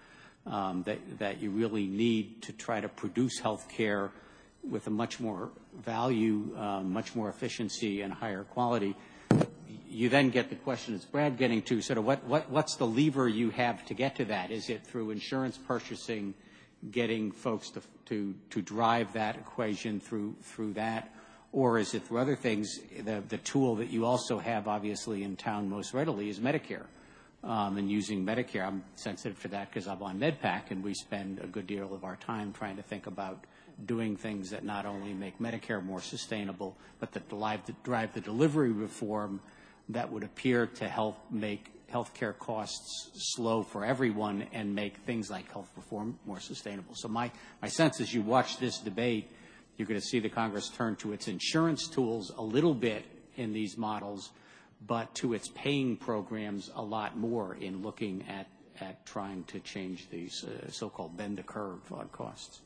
C: That you really need to try to produce health care with a much more value, much more efficiency, and higher quality. You then get the question, is Brad getting to, sort of what's the lever you have to get to that? Is it through insurance purchasing, getting folks to drive that equation through that? Or is it through other things? The tool that you also have, obviously, in town most readily is Medicare. And using Medicare, I'm sensitive to that because I'm on MedPAC, and we spend a good deal of our time trying to think about doing things that not only make Medicare more sustainable, but that drive the delivery reform that would appear to help make healthcare costs slow for everyone and make things like health reform more sustainable. So my sense as you watch this debate, you're going to see the Congress turn to its insurance tools a little bit in these models, but to its paying programs a lot more in looking at trying to change these so-called bend the curve on costs.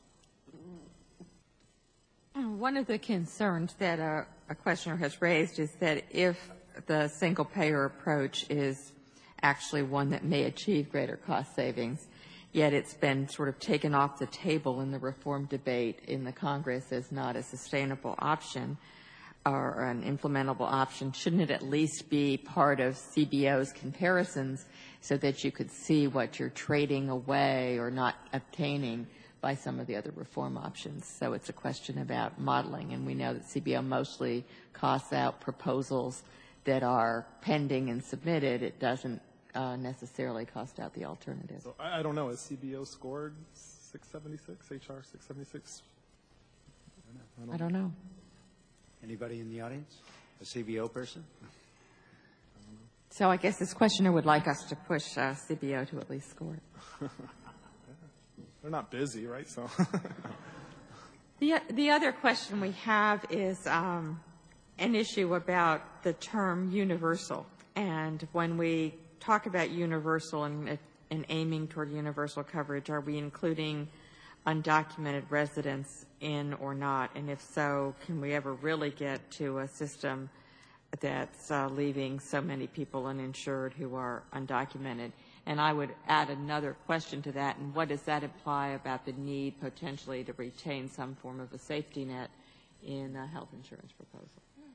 B: One of the concerns that a questioner has raised is that if the single-payer approach is actually one that may achieve greater cost savings, yet it's been sort of taken off the table in the reform debate in the Congress as not a sustainable option, or an implementable option, shouldn't it at least be part of CBO's comparisons so that you could see what you're trading away or not obtaining by some of the other reform options? So it's a question about modeling, and we know that CBO mostly costs out proposals that are pending and submitted. It doesn't necessarily cost out the alternatives.
D: So I don't know. Has CBO scored 676, HR 676?
B: I don't know.
A: Anybody in the audience? A CBO person?
B: So I guess this questioner would like us to push CBO to at least score it.
D: They're not busy, right? So
B: the other question we have is an issue about the term universal. And when we talk about universal and aiming toward universal coverage, are we including undocumented residents in or not? And if so, can we ever really get to a system that's leaving so many people uninsured who are undocumented? And I would add another question to that, and what does that imply about the need potentially to retain some form of a safety net in a health insurance proposal?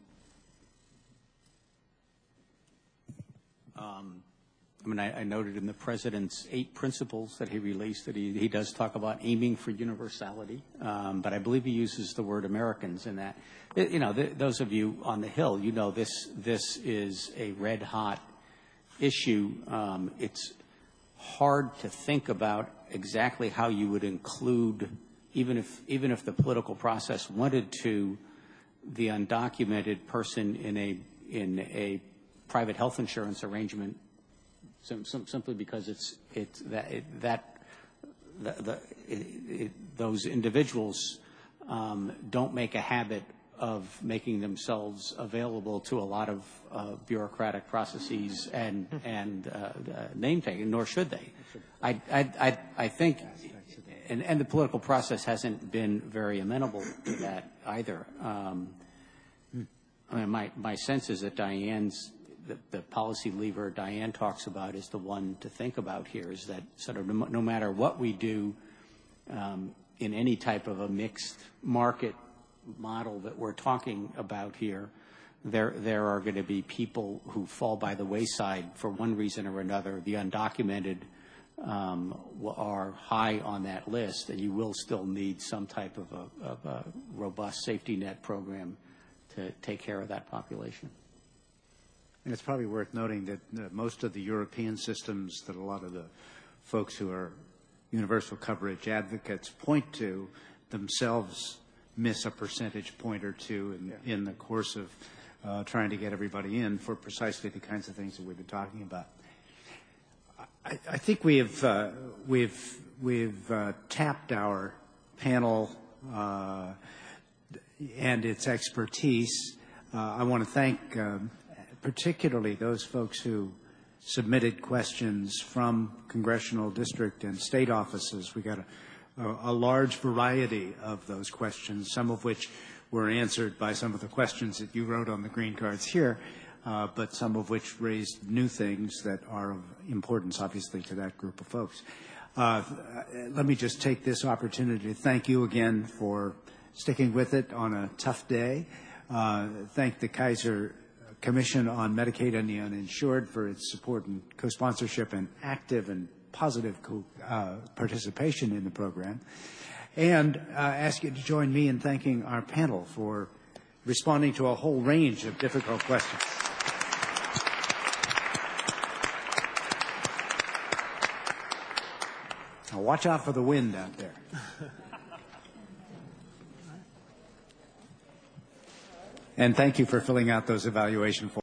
C: I mean, I noted in the President's 8 principles that he released that he does talk about aiming for universality, but I believe he uses the word Americans in that. You know, those of you on the Hill, you know this is a red-hot issue. It's hard to think about exactly how you would include, even if the political process wanted to, the undocumented person in a private health insurance arrangement, simply because those individuals don't make a habit of making themselves available to a lot of bureaucratic processes and name taking, nor should they. I think, and the political process hasn't been very amenable to that either. I mean, my sense is that the policy lever Diane talks about is the one to think about here, is that sort of no matter what we do in any type of a mixed market model that we're talking about here, there are going to be people who fall by the wayside for one reason or another. The undocumented are high on that list, and you will still need some type of a robust safety net program to take care of that population.
A: And it's probably worth noting that most of the European systems that a lot of the folks who are universal coverage advocates point to themselves miss a percentage point or two in the course of trying to get everybody in for precisely the kinds of things that we've been talking about. I think we've tapped our panel and its expertise. I want to thank particularly those folks who submitted questions from congressional district and state offices. We got a large variety of those questions, some of which were answered by some of the questions that you wrote on the green cards here, but some of which raised new things that are of importance, obviously, to that group of folks. Let me just take this opportunity to thank you again for sticking with it on a tough day. Thank the Kaiser Commission on Medicaid and the Uninsured for its support and co-sponsorship and active and positive participation in the program. And ask you to join me in thanking our panel for responding to a whole range of difficult questions. Now watch out for the wind out there. And thank you for filling out those evaluation forms.